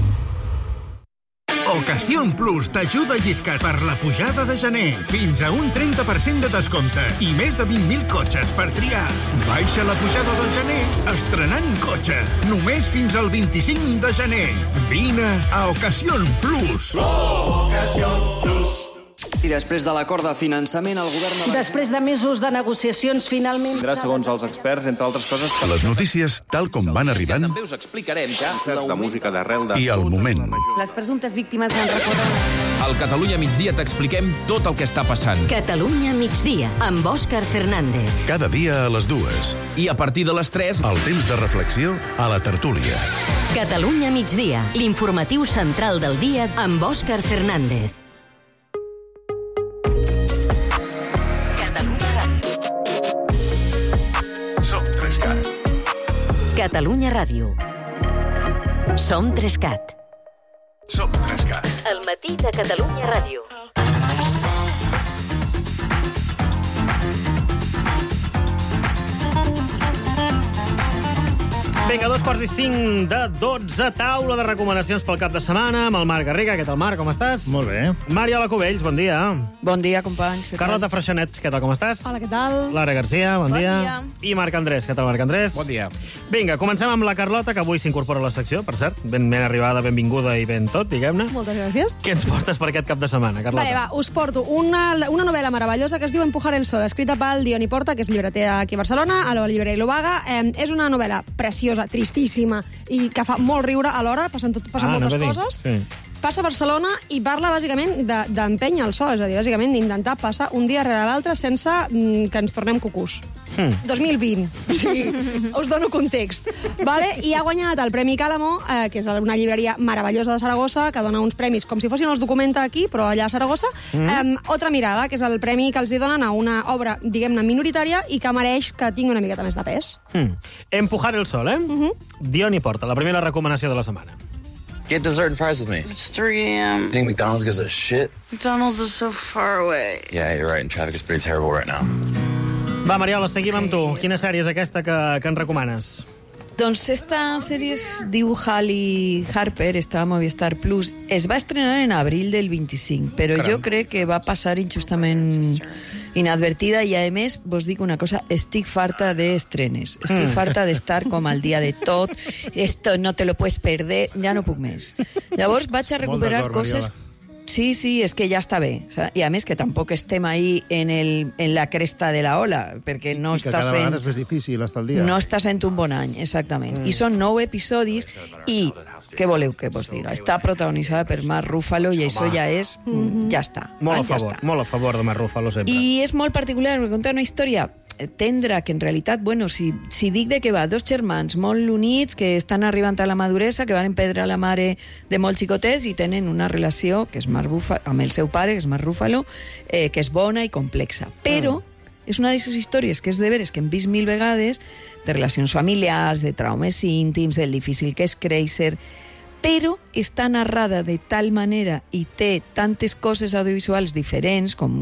Ocasión Plus t'ajuda a lliscar per la pujada de gener. Fins a un 30% de descompte i més de 20.000 cotxes per triar. Baixa la pujada del gener estrenant cotxe. Només fins al 25 de gener. Vine a Ocasión Plus. Ocasión Plus. I després de l'acord de finançament, el govern... Després de mesos de negociacions, finalment... Segons els experts, entre altres coses... Les notícies tal com van arribant... També us explicarem que... de música d'arrel de... I al moment. Les presumptes víctimes van recordar... Al Catalunya Migdia t'expliquem tot el que està passant. Catalunya Migdia, amb Òscar Fernández. Cada dia a les 2. I a partir de les 3... El temps de reflexió a la tertúlia. Catalunya Migdia, l'informatiu central del dia amb Òscar Fernández. Catalunya Ràdio. Som 3CAT. Som 3CAT. El matí de Catalunya Ràdio. Vinga, 2:45 de 12, taula de recomanacions pel cap de setmana amb el Marc Garriga. Què tal, Marc? Com estàs? Molt bé. Mariola Cubells, bon dia. Bon dia, companys. Carlota Freixanet, què tal, com estàs? Hola, què tal? Lara Garcia, bon dia. I Marc Andrés, què tal, Marc Andrés? Bon dia. Vinga, comencem amb la Carlota, que avui s'incorpora a la secció, per cert. Ben arribada, benvinguda i ben tot, diguem-ne. Moltes gràcies. Què ens portes per aquest cap de setmana, Carlota? Vale, va, us porto una novel·la meravellosa que es diu Empujar el sol, escrita pel Diony Porta, que és llibreter aquí a Barcelona, a la llibreria Lovaga. És una novel·la preciosa, tristíssima, i que fa molt riure alhora, passen moltes coses. Sí. Passa a Barcelona i parla, bàsicament, d'empènyer el sol, és a dir, bàsicament, d'intentar passar un dia rere l'altre sense que ens tornem cucús. 2020, o sigui, us dono context. Vale? I ha guanyat el Premi Càlamo, que és una llibreria meravellosa de Saragossa, que dona uns premis com si fossin els Documenta aquí, però allà a Saragossa. Otra mirada, que és el premi que els hi donen a una obra, diguem-ne, minoritària i que mereix que tingui una miqueta més de pes. Empujar el sol, Diony Porta, la primera recomanació de la setmana. Get dessert and fries with me. It's 3 a.m. You think McDonald's gives a shit? McDonald's is so far away. Yeah, you're right, and traffic is pretty terrible right now. Va, Mariola, seguim amb tu. Quina sèrie és aquesta que ens recomanes? Doncs esta sèrie es diu Hallie Harper, està a Movistar Plus. Es va estrenar en abril del 25, però jo crec que va passar injustament inadvertida i, a més, vos dic una cosa, estic farta d'estrenes. Estic farta d'estar com al dia de tot. Esto no te lo puedes perder. Ja no puc més. Llavors vaig a recuperar coses... Sí, és que ja està bé. I a més que tampoc estem ahí en la cresta de la ola, perquè no està sent... I que cada vegada és més difícil estar al dia. No està sent un bon any, exactament. I són 9 episodis i, què voleu que vos diga? Està protagonitzada per Mark Ruffalo i això ja és... Ja està. Molt a favor de Mark Ruffalo sempre. I és molt particular, perquè conta una història tendra, que en realitat, bueno, si dic de què va, dos germans molt units que estan arribant a la maduresa, que van perdre la mare de molt xicotets i tenen una relació que és amb el seu pare, que és Mark Ruffalo, que és bona i complexa. Però és una d'aquestes històries que és de veres que hem vist 1000 vegades, de relacions familiars, de traumes íntims, del difícil que és créixer, però està narrada de tal manera i té tantes coses audiovisuals diferents, com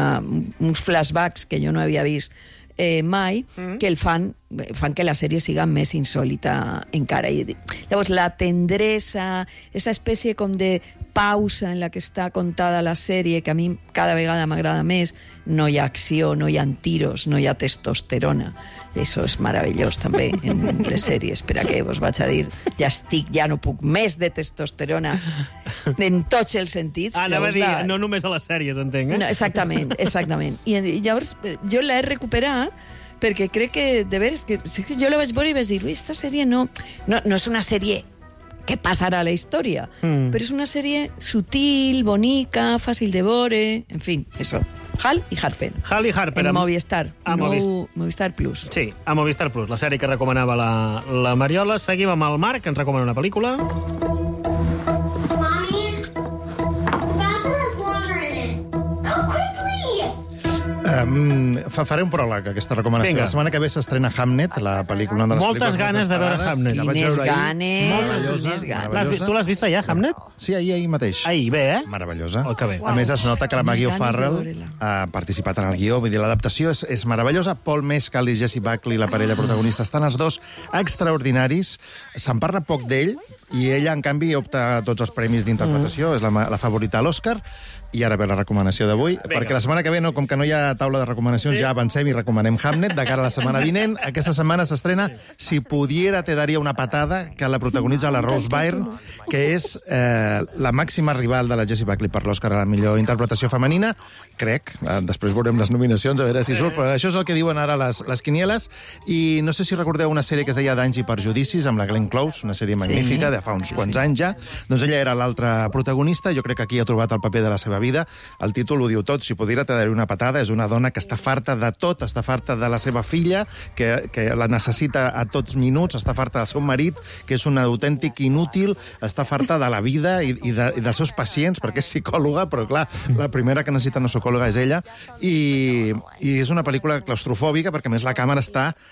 uns flashbacks que jo no havia vist mai, que fan que la sèrie siga més insòlita encara. Llavors, la tendresa, esa espècie com de pausa en la que està contada la sèrie, que a mi cada vegada m'agrada més, no hi ha acció, no hi ha tiros, no hi ha testosterona. I això és meravellós també en les sèries. Per a què vos vaig a dir, ja no puc més de testosterona en tots els sentits. Anava a dir, no només a les sèries, entenc, No, exactament. I llavors jo l'he recuperat perquè crec que, de veres, que jo la vaig veure i vaig dir, esta sèrie no és una sèrie que passarà a la història, però és una sèrie sutil, bonica, fàcil de veure, en fi, això. Hallie Harper. Hallie Harper. En Movistar. Movistar Plus. Sí, a Movistar Plus, la sèrie que recomanava la Mariola. Seguim amb el Marc, que ens recomana una pel·lícula. Faré un pròleg, aquesta recomanació. Vinga. La setmana que ve s'estrena Hamnet, la pel·lícula, una de les Moltes ganes de veure Hamnet. Quines ganes. Tu l'has vist ja, Hamnet? Sí, ahir mateix. Ahir, bé, Meravellosa. Oh, que bé. A més, es nota que la Maggie O'Farrell ha participat en el guió, vull dir, l'adaptació és meravellosa. Paul Mescal i Jessie Buckley, la parella protagonista, estan els dos extraordinaris. Se'n parla poc d'ell, i ella, en canvi, opta a tots els premis d'interpretació, és la favorita a l'Oscar. I ara ve la recomanació d'avui, perquè la setmana que ve, com que no hi ha taula de recomanacions, ja avancem i recomanem Hamnet de cara a la setmana vinent. Aquesta setmana s'estrena Si pudiera te daria una patada, que la protagonitza la Rose Byrne, que és la màxima rival de la Jessie Buckley per l'Oscar a la millor interpretació femenina. Crec, després veurem les nominacions, a veure si surt, però això és el que diuen ara les quinieles. I no sé si recordeu una sèrie que es deia Danys i perjudicis, amb la Glenn Close, una sèrie magnífica de fa uns quants anys ja. Doncs ella era l'altra protagonista, jo crec que aquí ha trobat el paper de la seva vida. El títol ho diu tot, Si pudiera te daria una patada, és una dona que està farta de tot, està farta de la seva filla, que la necessita a tots minuts, està farta del seu marit, que és un autèntic inútil, està farta de la vida i dels seus pacients, perquè és psicòloga, però clar, la primera que necessita una psicòloga és ella, i és una pel·lícula claustrofòbica, perquè a més la càmera està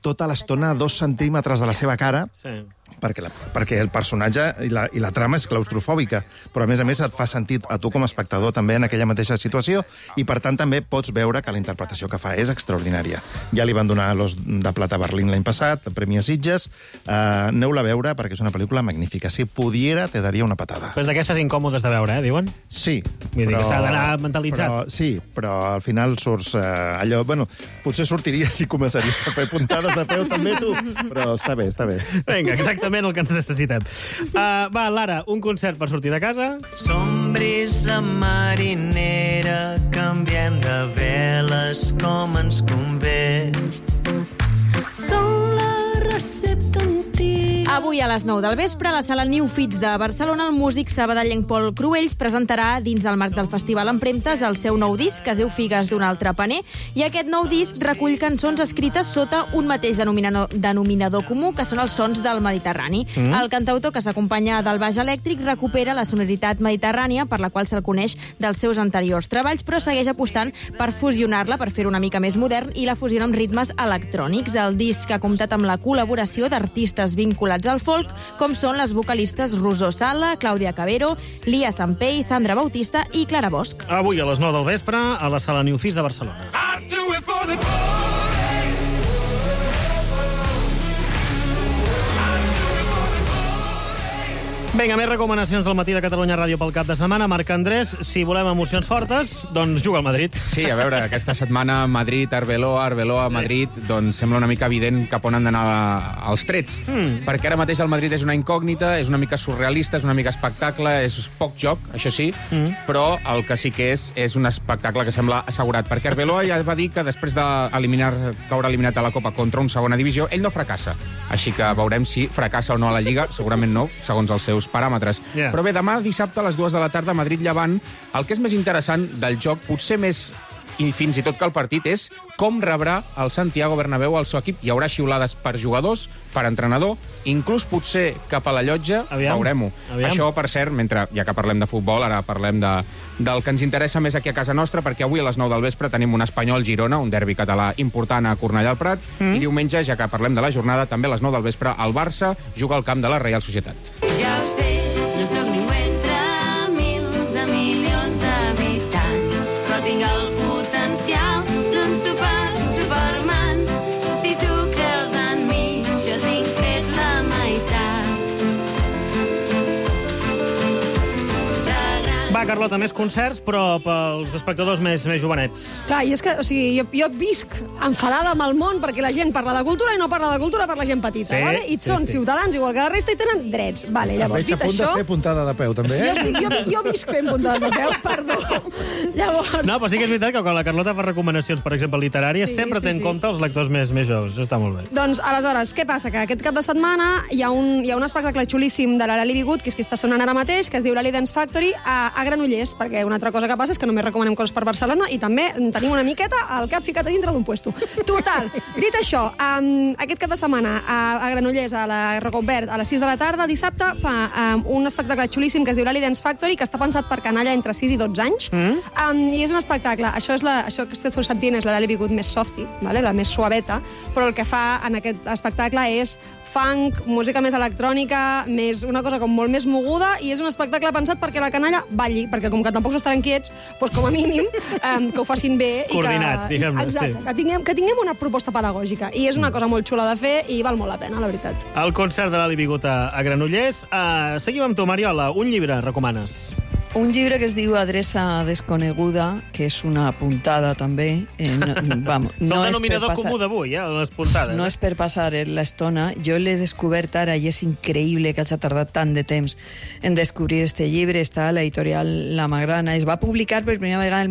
tota l'estona a 2 centímetres de la seva cara, perquè el personatge i la trama és claustrofòbica, però a més et fa sentir a tu com a espectador també en aquella mateixa situació, i per tant també pots veure que la interpretació que fa és extraordinària. Ja li van donar l'Os de Plata a Berlín l'any passat, el Premi a Sitges. Aneu-la a veure perquè és una pel·lícula magnífica. Si pudiera, te daria una patada. Però és d'aquestes incòmodes de veure, diuen? Sí. Vull dir que s'ha d'anar mentalitzat. Sí, però al final surts allò... Bueno, potser sortiries i començaries a fer puntades de peu també tu, però està bé, està bé. Vinga, exactament el que ens necessitem. Va, Lara, un concert per sortir de casa. Som brisa marinera, canviem de veles com ens convé. Som la recepta antiga. Avui a les 9 del vespre, a la sala New Fits de Barcelona, el músic sabadellenc Pol Cruells presentarà, dins el marc del Festival Empremtes, el seu nou disc, que es diu Figues d'un altre paner, i aquest nou disc recull cançons escrites sota un mateix denominador comú, que són els sons del Mediterrani. El cantautor, que s'acompanya del baix elèctric, recupera la sonoritat mediterrània, per la qual se'l coneix dels seus anteriors treballs, però segueix apostant per fusionar-la, per fer-ho una mica més modern, i la fusiona amb ritmes electrònics. El disc ha comptat amb la col·laboració d'artistes vinculats al folk, com són les vocalistes Rosó Sala, Clàudia Cabero, Lia Sampey, Sandra Bautista i Clara Bosch. Avui a les 9 del vespre, a la sala New Fits de Barcelona. Vinga, més recomanacions del matí de Catalunya Ràdio pel cap de setmana. Marc Andrés, si volem emocions fortes, doncs juga al Madrid. Sí, a veure, aquesta setmana Madrid, Arbeloa, Madrid, doncs sembla una mica evident cap on han d'anar els trets. Perquè ara mateix el Madrid és una incògnita, és una mica surrealista, és una mica espectacle, és poc joc, això sí, però el que sí que és un espectacle que sembla assegurat. Perquè Arbeloa ja va dir que després de caure eliminat a la Copa contra un segona divisió, ell no fracassa. Així que veurem si fracassa o no a la Lliga, segurament no, segons els seus paràmetres. Però bé, demà dissabte a les 2 de la tarda, Madrid-Llevant, el que és més interessant del joc, potser més i fins i tot que el partit, és com rebrà el Santiago Bernabéu al seu equip. Hi haurà xiulades per jugadors, per entrenador, inclús potser cap a la llotja. Veurem-ho. Això, per cert, mentre ja que parlem de futbol, ara parlem del que ens interessa més aquí a casa nostra, perquè avui a les 9 del vespre tenim un Espanyol-Girona, un derbi català important a Cornellà al Prat, i diumenge, ja que parlem de la jornada, també a les 9 del vespre, el Barça juga al camp de la Reial Societat. Ja ho sé, no sóc ningú entre mils de milions d'habitants, però tinc el potencial d'un Superman. Si tu creus en mi, jo tinc fet la meitat. Va, Carlota, més concerts, però pels espectadors més jovenets. Clar, i és que, o sigui, jo visc enfadada amb el món perquè la gent parla de cultura i no parla de cultura per la gent petita, vale? I són ciutadans igual que la resta i tenen drets. Vale, llavors, dit això... Veig a punt de fer puntada de peu, també, eh? Sí, jo visc fent puntada de peu, perdó. Llavors... No, però sí que és veritat que quan la Carlota fa recomanacions, per exemple, literàries, sempre té en compte els lectors més joves. Això està molt bé. Doncs, aleshores, què passa? Que aquest cap de setmana hi ha un espectacle xulíssim de la Lali Bigut, que és que està sonant ara mateix, que es diu Lali Dance Factory, a Granollers, perquè una altra cosa que passa és que només recomanem coses per Barcelona i també tenim una miqueta al cap ficat a dintre d'un puesto. Total, dit això, aquest cap de setmana a Granollers, a la Recobert, a les 6 de la tarda, dissabte, fa un espectacle xulíssim que es diu Lali Dance Factory, que està pensat per canalla entre 6 i 12 anys, i és un espectacle. Això que esteu sentint és la Lali Bigut més softy, vale? La més suaveta, però el que fa en aquest espectacle és funk, música més electrònica, una cosa com molt més moguda, i és un espectacle pensat perquè la canalla balli, perquè com que tampoc s'estaran quiets, doncs com a mínim que ho facin bé. Coordinats, diguem-ne. Exacte, que tinguem una proposta pedagògica. I és una cosa molt xula de fer i val molt la pena, la veritat. El concert de Lali Bigut a Granollers. Seguim amb tu, Mariola. Un llibre recomanes? Un llibre que es diu Adreça desconeguda, que és una puntada també. És el denominador comú d'avui, les puntades. No és per passar l'estona. Jo l'he descobert ara i és increïble que hagi tardat tant de temps en descobrir este llibre. Està a l'editorial La Magrana. Es va publicar per primera vegada el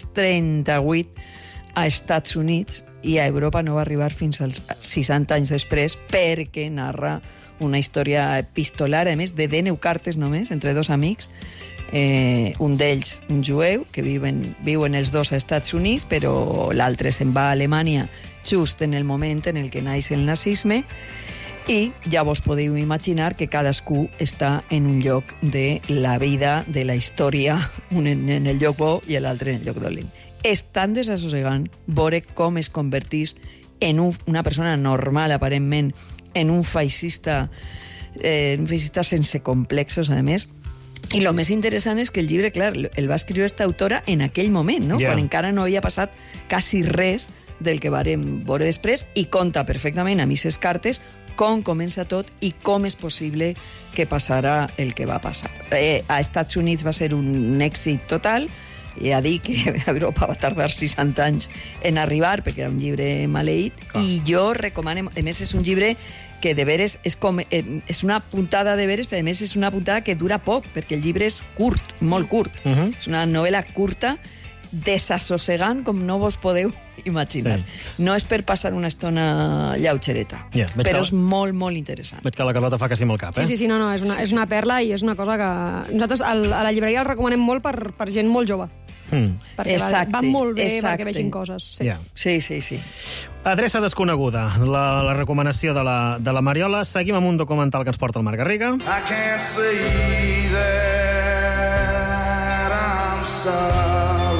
1938 a Estats Units i a Europa no va arribar fins als 60 anys després perquè narra una història epistolar, a més, de 19 cartes només, entre dos amics. Un d'ells, un jueu, que viuen els dos a Estats Units, però l'altre se'n va a Alemanya just en el moment en el que naix el nazisme, i ja vos podeu imaginar que cadascú està en un lloc de la vida, de la història, un en el lloc bo i l'altre en el lloc dolent. És tan desassossegant veure com es convertís en una persona normal, aparentment, en un feixista sense complexos, a més. I el més interessant és que el llibre, clar, el va escriure esta autora en aquell moment, no? Quan encara no havia passat quasi res del que vàrem veure després, i conta perfectament a misses cartes com comença tot i com és possible que passarà el que va passar. A Estats Units va ser un èxit total, i a dir que a Europa va tardar 60 anys en arribar, perquè era un llibre maleït, i jo recomano, a més és un llibre que de veres és una puntada de veres, però a més és una puntada que dura poc, perquè el llibre és curt, molt curt. És una novel·la curta, desassossegant com no vos podeu imaginar. No és per passar una estona lleugereta, però és molt, molt interessant. Veig que la Carlota fa que sí amb el cap, Sí, no, és una perla i és una cosa que nosaltres a la llibreria el recomanem molt per gent molt jove. Perquè va molt bé perquè vegin coses. Sí. Adreça desconeguda, la recomanació de la Mariola. Seguim amb un documental que ens porta el Marc Garriga. I can't say that I'm sorry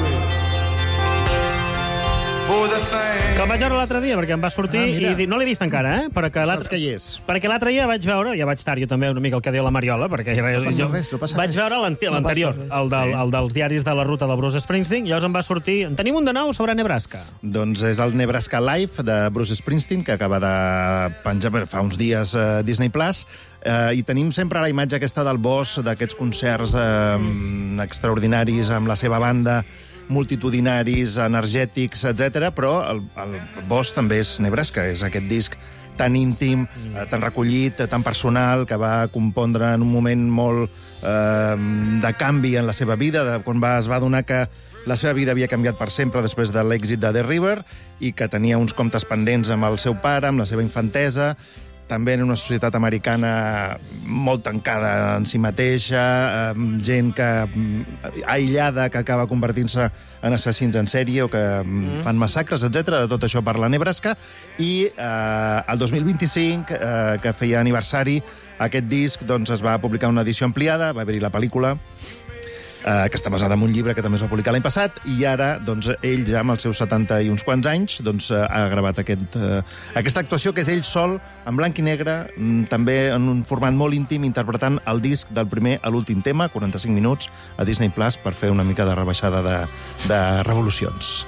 for the thing. Que el vaig veure l'altre dia, perquè em va sortir i no l'he vist encara, perquè l'altre dia vaig veure, ja vaig estar jo també una mica el que deia la Mariola, perquè vaig veure l'anterior, el dels diaris de la ruta del Bruce Springsteen, i llavors em va sortir, en tenim un de nou sobre Nebraska. Doncs és el Nebraska Live de Bruce Springsteen, que acaba de penjar fa uns dies a Disney Plus, i tenim sempre la imatge aquesta del bosc, d'aquests concerts extraordinaris amb la seva banda, multitudinaris, energètics, etc. Però el bosc també és Nebraska, és aquest disc tan íntim, tan recollit, tan personal, que va compondre en un moment molt de canvi en la seva vida, quan es va adonar que la seva vida havia canviat per sempre després de l'èxit de The River i que tenia uns comptes pendents amb el seu pare, amb la seva infantesa, també en una societat americana molt tancada en si mateixa, gent aïllada que acaba convertint-se en assassins en sèrie o que fan massacres, etc. De tot això parla Nebraska. I el 2025, que feia aniversari, aquest disc es va publicar una edició ampliada, va haver-hi la pel·lícula, que està basada en un llibre que també es va publicar l'any passat, i ara ell ja amb els seus 70 i uns quants anys ha gravat aquesta actuació que és ell sol, en blanc i negre, també en un format molt íntim, interpretant el disc del primer a l'últim tema, 45 minuts, a Disney Plus, per fer una mica de rebaixada de revolucions.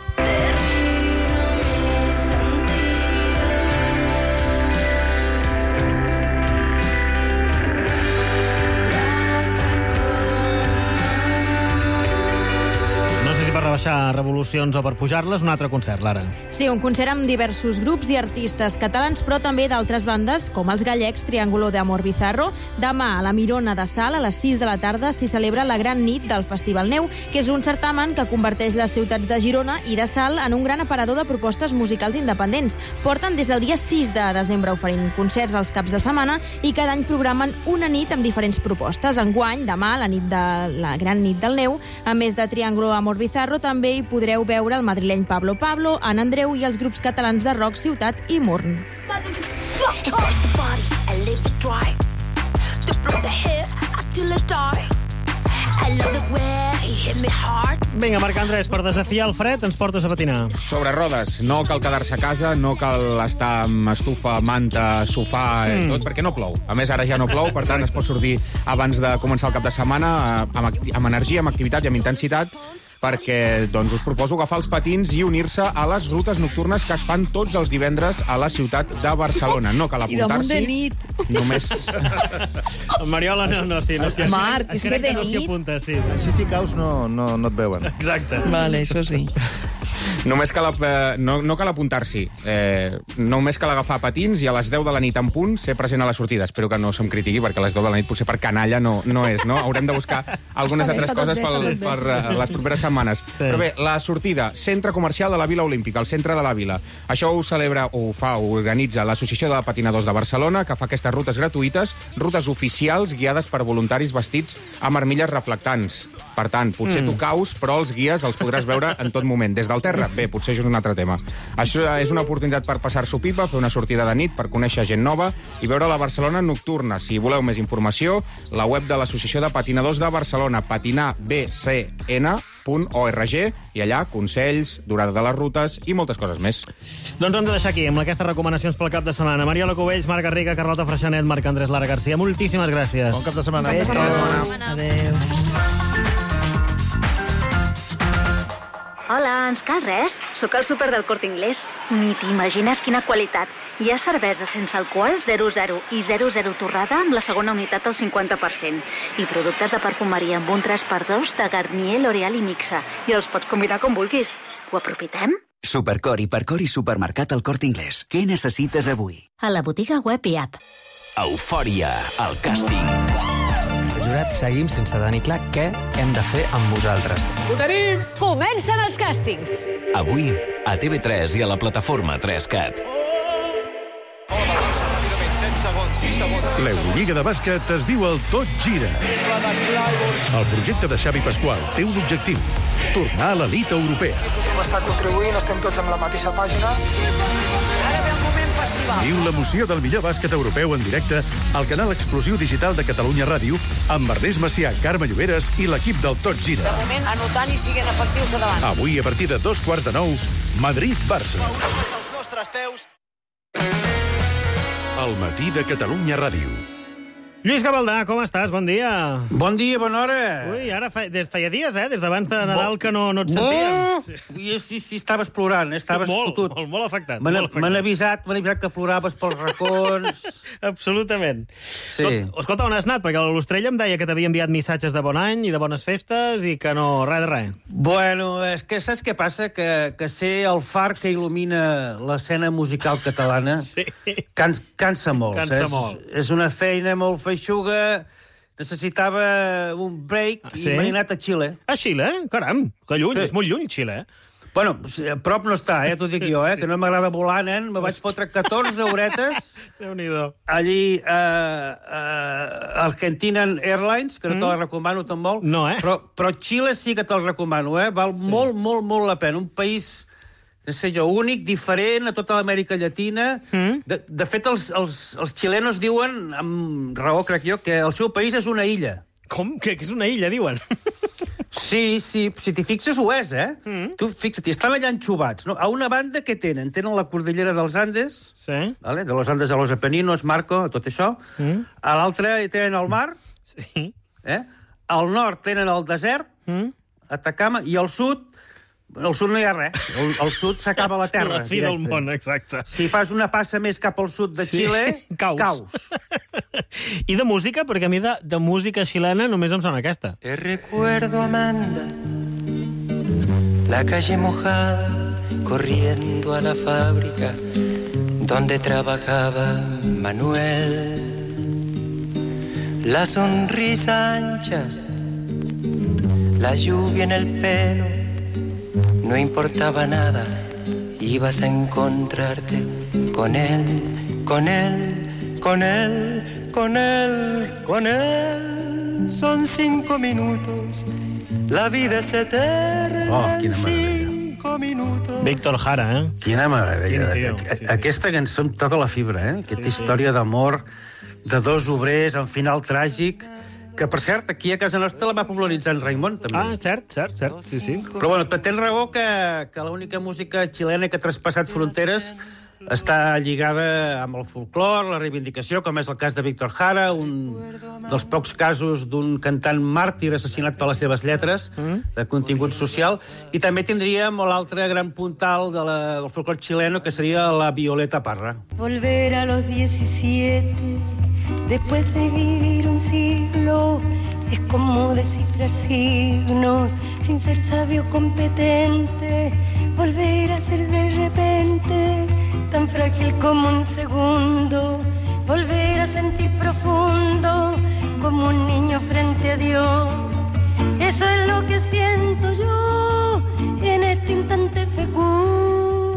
Rebaixar revolucions o per pujar-les, un altre concert, Lara. Sí, un concert amb diversos grups i artistes catalans, però també d'altres bandes, com els gallecs Triángulo de Amor Bizarro. Demà, a la Mirona de Sal, a les 6 de la tarda, s'hi celebra la gran nit del Festival Neu, que és un certamen que converteix les ciutats de Girona i de Sal en un gran aparador de propostes musicals independents. Porten des del dia 6 de desembre oferint concerts als caps de setmana i cada any programen una nit amb diferents propostes. Enguany, demà, la gran nit del Neu, a més de Triángulo de Amor Bizarro, també hi podreu veure el madrileny Pablo Pablo, Anna Andreu i els grups catalans de rock Ciutat i Murn. Vinga, Marc Andrés, per desafiar el fred ens portes a patinar. Sobre rodes. No cal quedar-se a casa, no cal estar amb estufa, manta, sofà, tot, perquè no plou. A més, ara ja no plou, per tant, es pot sortir abans de començar el cap de setmana amb energia, amb activitat i amb intensitat, perquè us proposo agafar els patins i unir-se a les rutes nocturnes que es fan tots els divendres a la ciutat de Barcelona. No cal apuntar-s'hi. I damunt de nit. Només... Mariola, no. Marc, és que de nit... Així si caus no et veuen. Exacte. Vale, això sí. Només cal, no cal apuntar-s'hi. Només cal agafar patins i a les 10 de la nit en punt ser present a la sortida. Espero que no se'm critiqui, perquè a les 10 de la nit potser per canalla no és, no? Haurem de buscar algunes altres coses per les properes setmanes. Sí. Però bé, la sortida, centre comercial de la Vila Olímpica, al centre de la Vila. Això ho organitza l'Associació de Patinadors de Barcelona, que fa aquestes rutes gratuïtes, rutes oficials guiades per voluntaris vestits amb armilles reflectants. Per tant, potser tu caus, però els guies els podràs veure en tot moment, des del terra. Bé, potser això és un altre tema. Això és una oportunitat per passar-s'ho pipa, fer una sortida de nit, per conèixer gent nova i veure la Barcelona nocturna. Si voleu més informació, la web de l'Associació de Patinadors de Barcelona, patinarbcn.com. cortingles.org, i allà consells, durada de les rutes i moltes coses més. Doncs hem de deixar aquí, amb aquestes recomanacions pel cap de setmana. Mariola Cubells, Marc Garriga, Carlota Freixanet, Marc Andrés Lara Garcia, moltíssimes gràcies. Bon cap de setmana. Adéu. Hola, ens cal res? Sóc al súper del Corte Inglés. Ni t'imagines quina qualitat. Hi ha cervesa sense alcohol 00 i 00 torrada amb la segona unitat al 50%. I productes de perfumeria amb un 3x2 de Garnier, L'Oreal i Mixa. I els pots combinar com vulguis. Ho aprofitem? Supercor, Hipercor i Supermercat El Corte Inglés. Què necessites avui? A la botiga web i app. Eufòria, el càsting. Jurat, seguim sense tenir clar què hem de fer amb vosaltres. Ho tenim! Comencen els càstings! Avui, a TV3 i a la plataforma 3CAT. L'Eurolliga de bàsquet es diu el Tot Gira. El projecte de Xavi Pasqual té un objectiu: tornar a l'elit europea. Tothom està contribuint, estem tots amb la mateixa pàgina. Ara ve el moment festival. Viu l'emoció del millor bàsquet europeu en directe al canal exclusiu digital de Catalunya Ràdio amb Ernest Macià, Carme Lloberes i l'equip del Tot Gira. De moment, anotant i siguent efectius a davant. Avui, a partir de 2:15, Madrid-Barça. Els nostres peus. El matí de Catalunya Ràdio. Lluís Gavaldà, com estàs? Bon dia. Bon dia, bona hora. Ui, ara feia dies, des d'abans de Nadal que no et sentíem. Ui, sí, estaves plorant, estaves fotut. Molt afectat. M'han avisat que ploraves pels racons. Absolutament. Sí. Escolta, on has anat? Perquè l'Ostrella em deia que t'havia enviat missatges de bon any i de bones festes i que no, res de res. Bueno, és que saps què passa? Que ser el far que il·lumina l'escena musical catalana cansa molt. Cansa molt. És una feina molt feixuga, necessitava un break i m'he anat a Xile. A Xile? Caram, que lluny, és molt lluny, Xile, Bueno, a prop no està, t'ho dic jo, que no m'agrada volar, nen. Me vaig fotre 14 horetes allí a Argentinian Airlines, que no te la recomano tan molt. No, Però Xile sí que te'l recomano, Val molt, molt, molt la pena. Un país, no sé jo, únic, diferent a tota l'Amèrica Llatina. De fet, els xilenos diuen, amb raó, crec jo, que el seu país és una illa. Com? Que és una illa, diuen? Sí, si t'hi fixes ho és, Tu fixa't, estan allà enxubats, no? A una banda què tenen? Tenen la cordillera dels Andes, de los Andes a los Apeninos, Marco, tot això. A l'altra tenen el mar. Al nord tenen el desert, Atacama, i al sud no hi ha res. Al sud s'acaba la terra. La fi del món, exacte. Si fas una passa més cap al sud de Xile, caus. I de música? Perquè a mi de música xilena només em sona aquesta. Te recuerdo, Amanda, la calle mojada, corriendo a la fábrica donde trabajaba Manuel. La sonrisa ancha, la lluvia en el pelo, no importaba nada, ibas a encontrarte con él, con él, con él, con él, con él. Son 5 minutos, la vida es eterna en 5 minutos. Víctor Jara, Quina meravella. Aquesta cançó em toca la fibra, Aquesta història d'amor de dos obrers en final tràgic, que, per cert, aquí a casa nostra la va popularitzar en Raimon, també. Ah, cert, sí. Però, bueno, tens raó que l'única música xilena que ha traspassat fronteres està lligada amb el folclor, la reivindicació, com és el cas de Víctor Jara, un dels pocs casos d'un cantant màrtir assassinat per les seves lletres, de contingut social, i també tindríem l'altre gran puntal del folclor xileno, que seria la Violeta Parra. Volver a los 17, después de vivir un siglo, es como descifrar signos, sin ser sabio competente, volver a ser de repente tan frágil como un segundo, volver a sentir profundo como un niño frente a Dios. Eso es lo que siento yo en este instante fecundo.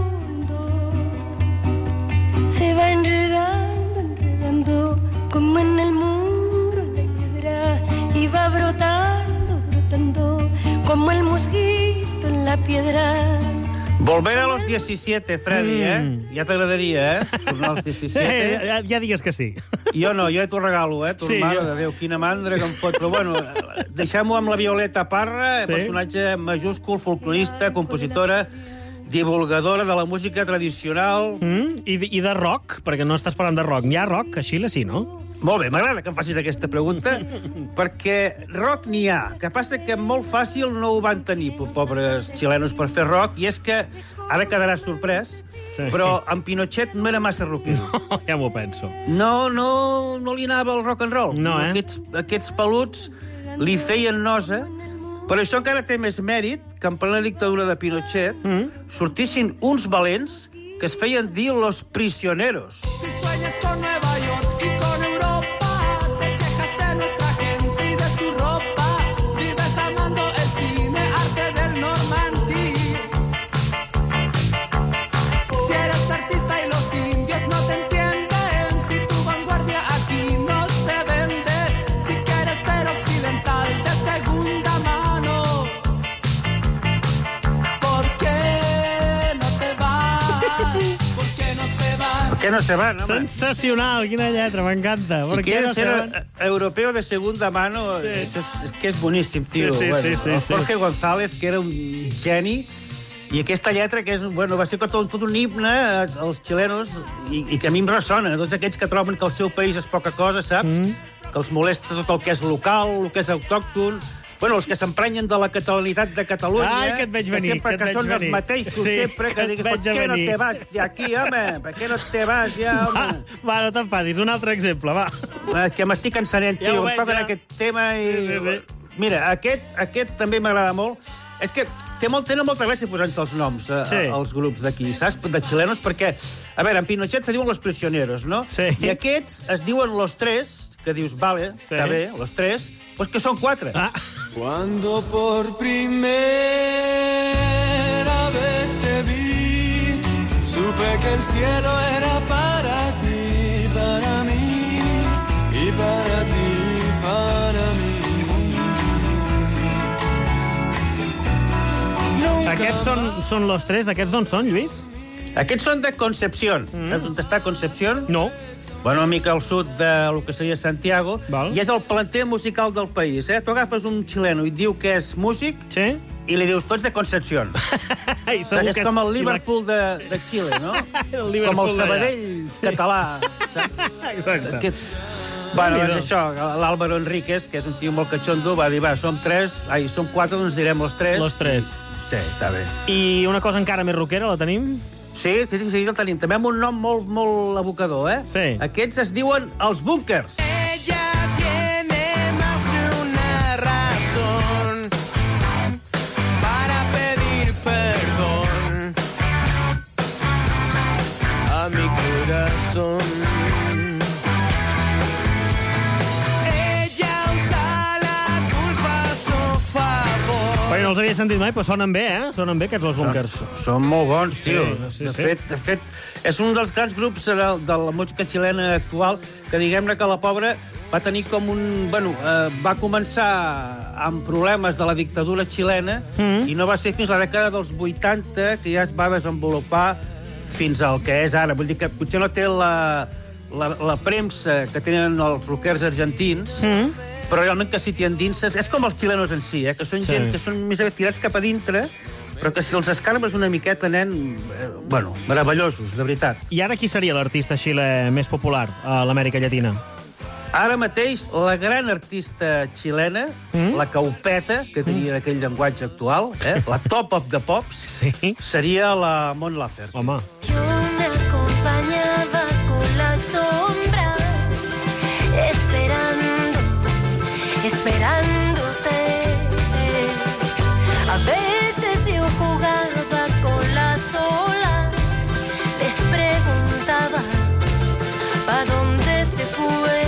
Se va enredando como en el muro la hiedra, y va brotando como el mosquito en la piedra. Volver a los 17, Freddy, Ja t'agradaria, Tornar als 17. Ja digues que sí. Jo no, jo t'ho regalo, Tu, mare de Déu, quina mandra que em fot. Però bueno, deixem-ho amb la Violeta Parra, personatge majúscul, folclorista, compositora, divulgadora de la música tradicional. I de rock, perquè no estàs parlant de rock. Hi ha rock a Xile, sí, no? Molt bé, m'agrada que em facis aquesta pregunta, perquè rock n'hi ha. El que passa que molt fàcil no ho van tenir, pobres xilenos, per fer rock, i és que, ara quedaràs sorprès, però en Pinochet no era massa rockero. No, ja m'ho penso. No li anava el rock and roll. No, Aquests peluts li feien nosa. Per això encara té més mèrit que en plena dictadura de Pinochet sortissin uns valents que es feien dir los prisioneros. Si sueñas con Nueva York y con Europa, te quejas de nuestra gente y de su ropa, vives amando el cine, arte del Normandí. Si eres artista y los indios no te entienden, si tu vanguardia aquí no se vende, si quieres ser occidental de segunda mano, ¿por qué no te vas? ¿Por qué no se van? Per què no se van, home? Sensacional, quina lletra, m'encanta. Si quieres ser europeo de segunda mano, és que és boníssim, tio. Sí. Jorge González, que era un geni, i aquesta lletra, que va ser tot un himne als xilenos, i que a mi em ressona. Tots aquests que troben que el seu país és poca cosa, saps? Que els molesta tot el que és local, el que és autòcton. Bueno, els que s'emprenyen de la catalanitat de Catalunya... Ai, que et veig venir, sempre que són els mateixos, sempre que digues, per què no te vas d'aquí, home? Per què no te vas ja, home? Va, no t'enfadis, un altre exemple, va. Que m'estic encenent, tio, em toquen aquest tema i... Mira, aquest també m'agrada molt. És que tenen molta gràcia posant-se els noms als grups d'aquí, saps? De xilenos, perquè, a veure, en Pinochet se diuen los prisioneros, no? I aquests es diuen los tres, que dius, vale, està bé, los tres, pues que són quatre. Cuando por primera vez te vi, supe que el cielo era para ti, para mí, y para ti, para mí. Aquests són los tres, d'aquests d'on són, Lluís? Aquests són de Concepción. Saps on està Concepción? No. Bueno, una mica al sud de lo que seria Santiago. Val. I és el planter musical del país. Tu agafes un xileno i et diu que és músic i li dius tots de Concepción. És com el Liverpool de Xile, no? Com el Sabadell català. Exacte. Bueno, és això, l'Álvaro Enríquez, que és un tio molt catxondo, va dir, som quatre, doncs direm los tres. Los tres. Sí, està bé. I una cosa encara més rockera, la tenim? Sí, el tenim. També amb un nom molt evocador, Sí. Aquests es diuen els Bunkers. Ella tiene más de una razón para pedir perdón a mi corazón. Ella usa la culpa a su favor. Perquè no els havia sentit mai, però sonen bé, Sonen bé, aquests los Bunkers. Són molt bons, tio. Sí. De fet, és un dels grans grups de la música xilena actual que, diguem-ne, que la pobra va tenir com un... va començar amb problemes de la dictadura xilena i no va ser fins a la dècada dels 80 que ja es va desenvolupar fins al que és ara. Vull dir que potser no té la premsa que tenen els rockers argentins, però realment que si t'hi endinses... És com els xilenos en si, que són gent que són més tirats cap a dintre, però que si els escarbes una miqueta, nen... meravellosos, de veritat. I ara qui seria l'artista xilè més popular a l'Amèrica Llatina? Ara mateix, la gran artista xilena, la que ho peta, que tenia aquell llenguatge actual, la top of the pops, seria la Mon Laferte. Home. Yo me acompañaba con las sombras, esperándote. A veces yo jugaba con las olas, les preguntaba ¿pa' dónde se fue?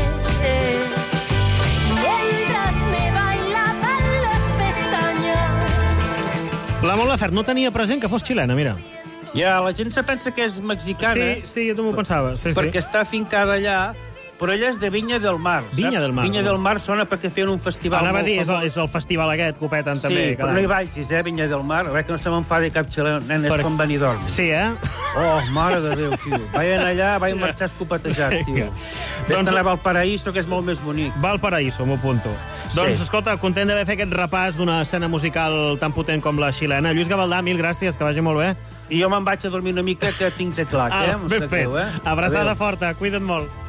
Mientras me bailaban las pestañas. La Mon Laferte no tenia present que fos xilena, mira. Ja, la gent se pensa que és mexicana. Sí, jo també ho pensava. Perquè està afincada allà, Però ella és de Vinya del Mar, saps? Vinya del Mar. Vinya del Mar sona perquè feien un festival Anava a dir, molt famós. és el festival aquest, copeten també. Sí, però no hi vagis, Vinya del Mar. A veure que no se m'enfadi cap xilè, nen, és com Benidorm. Sí, Oh, mare de Déu, tio. Vaig allà, vaig marxar escopetejat, tio. Vés-te anar a Valparaíso, que és molt més bonic. Valparaíso, m'ho apunto. Doncs, escolta, content d'haver fet aquest repàs d'una escena musical tan potent com la xilena. Lluís Gavaldà, mil gràcies, que vagi molt bé. I jo me'n vaig a dormir una mica, que tinc set clar, Ben fet. Abraçada forta, cuida't molt.